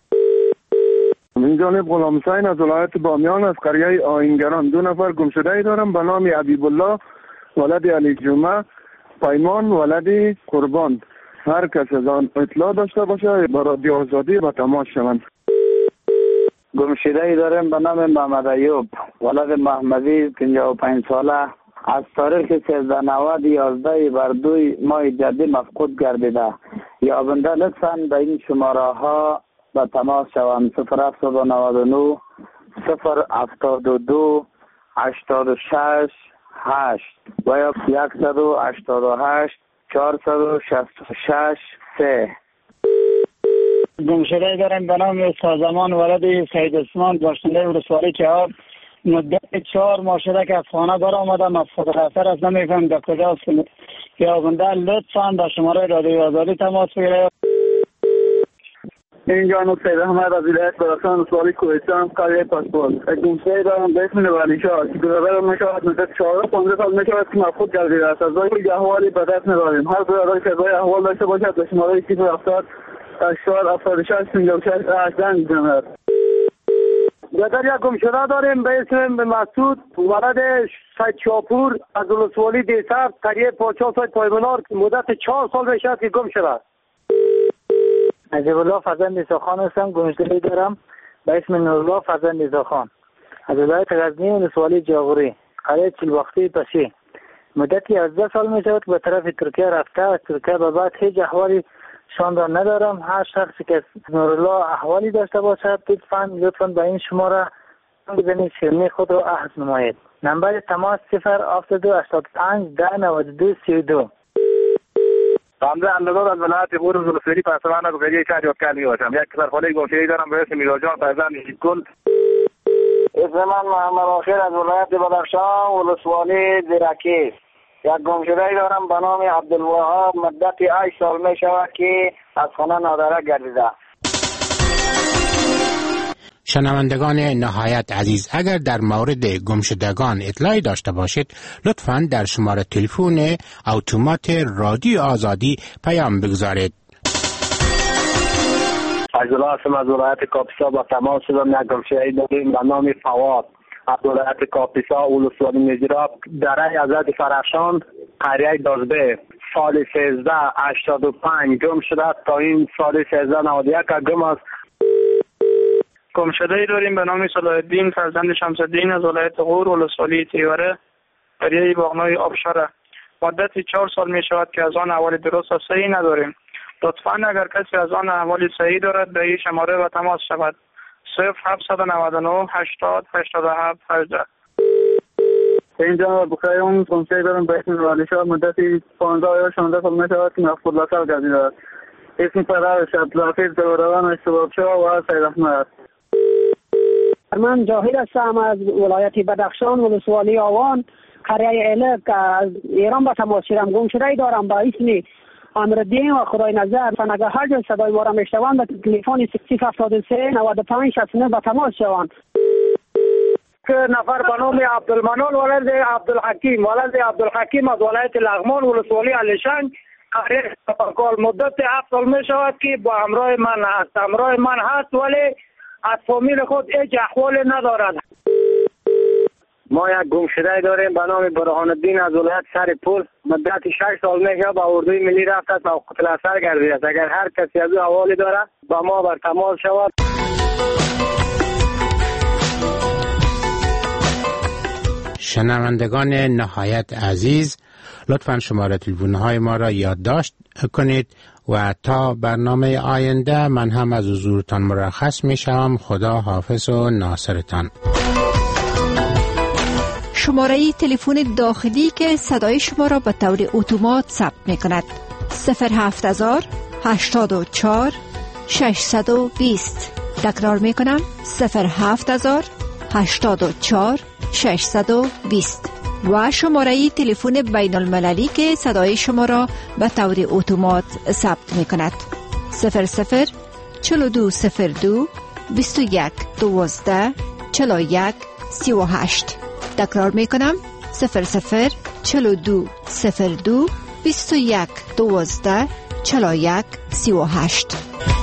من جانب غلام حسین از ولایت بامیان از قریه آینگران. 2 نفر گمشده دارم به نام حبیب الله ولد علی جمعه، پیمان ولد قربان. هر کس از آن اطلاع داشته باشه با رادیو آزادی با تماس شوند. گمشده دارم به نام محمد ایوب ولد محمدی 55 ساله از تاریخ 1390-11/2 ماه جدی مفقود گردیده. یابنده لطفاً به این شماره ها به تماس شوند: 0799 072 86 8 و یا 188 466 3. گمشده دارم به نام سازمان ولد سید عثمان باشنده ولسوالی چهار. مدت 4 ماه شده که از خانه برآمدم، مفقود خطر است، نمی‌فهم در کجاست. یابنده لطفاً به شماره رادیو آزادی تماس بگیرید. اینجا سید احمد از ولایت خراسان ولسوالی کوهستان قریه پاسپورت. گمشده دارم به اسم ولیشاه که برادر میشود مدت 14-15 سال میشود که مفقود گردیده است. از راه احوالی به دست نداریم. هر برادر که راه احوال داشته باشد به شماره 070 80 76 56 زنگ بزند. در یک گمشده داریم به اسم مسعود ولد سید شاپور از ولسوالی دیسر قریه پاچا سید پایمنار مدت 4 سال میشود که گم شده. عجیب الله فرزند ایساخان هستم. گمشده‌ای دارم به اسم نورالله فرزند ایساخان از ولایت غزنی ولسوالی جاغوری قریه چلباختی پسی. مدتی 11 سال می شود به طرف ترکیه رفته. از ترکیه به بعد هیچ احوالی شان را ندارم. هر شخصی که نورالله احوالی داشته باشد لطفاً به این شماره بزنید، شیرینی خود را عهد نمایید. نمبر تماس 07285 1092 32. حمزه اندازاد از ولایت غور ولسوالی پسوان گوگری شهر یادکرمی باشم. یک سرخانه گمشده‌ای دارم به اسم میراجان فرزند شیدگل. اسم من محمد آخر از ولایت بدخشان ولسوالی درکی. یک گمشده‌ای دارم به نام عبدالوهاب مدت 8 سال می شود که از خانه نادره گردیده. شنوندگان نهایت عزیز، اگر در مورد گمشدگان اطلاعی داشته باشید لطفاً در شماره تلفن اتومات رادیو آزادی پیام بگذارید. عزیزالله هستم از ولایت کاپیسا با تماس شدم. یک گمشده‌ای داریم به نام فواد از ولایت کاپیسا ولسوالی میزراب دره حضرت فرخشان قریه دازبه. سال 1385 گم شده تا این سال 1391 گم است. گمشده‌ای داریم به نام صلاح الدین فرزند شمس‌الدین از ولایت غور ولسوالی تیوره قریه باغنوی آبشاره. مدت 4 سال می شود که از آن احوال درست و صحیح نداریم. لطفاً اگر کسی از آن احوال صحیح دارد به این شماره و تماس شود. 0799 80 87 18. اینجا بخیر اون گمشده‌ای دارم به اسم ولیشاه مدت 15 یا 16 سال می شود که مفقود لسر گردیده است. اسم پدرش عبدالحفیظ دوروان اشتباهشاه و سید احمد. من جاهد هستم از ولایت بدخشان ولسوالی آوان قریه الک از ایران به تماس شدم. گمشده‌ای دارم با اسم امرالدین و خدای نظر. اگر هر جای صدای ما را میشنوند به تلفن 073 95 69 به تماس شوند. نفر به نام عبدالمنان ولد عبدالحکیم از ولایت لغمان ولسوالی علیشنگ قریه تفکر مدت 7 سال می شود که با همراه من هست ولی از فامیل خود هیچ احوالی ندارد. ما یک گمشده‌ای داریم به نام برهان الدین از ولایت سرپول مدت 6 سال میشه به اردوی ملی رفته است و لسر گردیده است. اگر هر کسی از او احوالی دارد با ما بر تماس شود. شنوندگان نهایت عزیز، لطفاً شماره تلفن‌های ما را یادداشت کنید و تا برنامه آینده من هم از حضورتان مرخص می شوم. خدا حافظ و ناصرتان. شماره تلفن داخلی که صدای شما را به طور اتومات ثبت می کند 07000 84 620. تکرار می کنم 07000 84 620 و شماره تلفن بین المللی که صدای شما را به طور اتومات ثبت می کند 00 4202 21 12 41 38. تکرار می کنم 00 4202 21 12 41 38.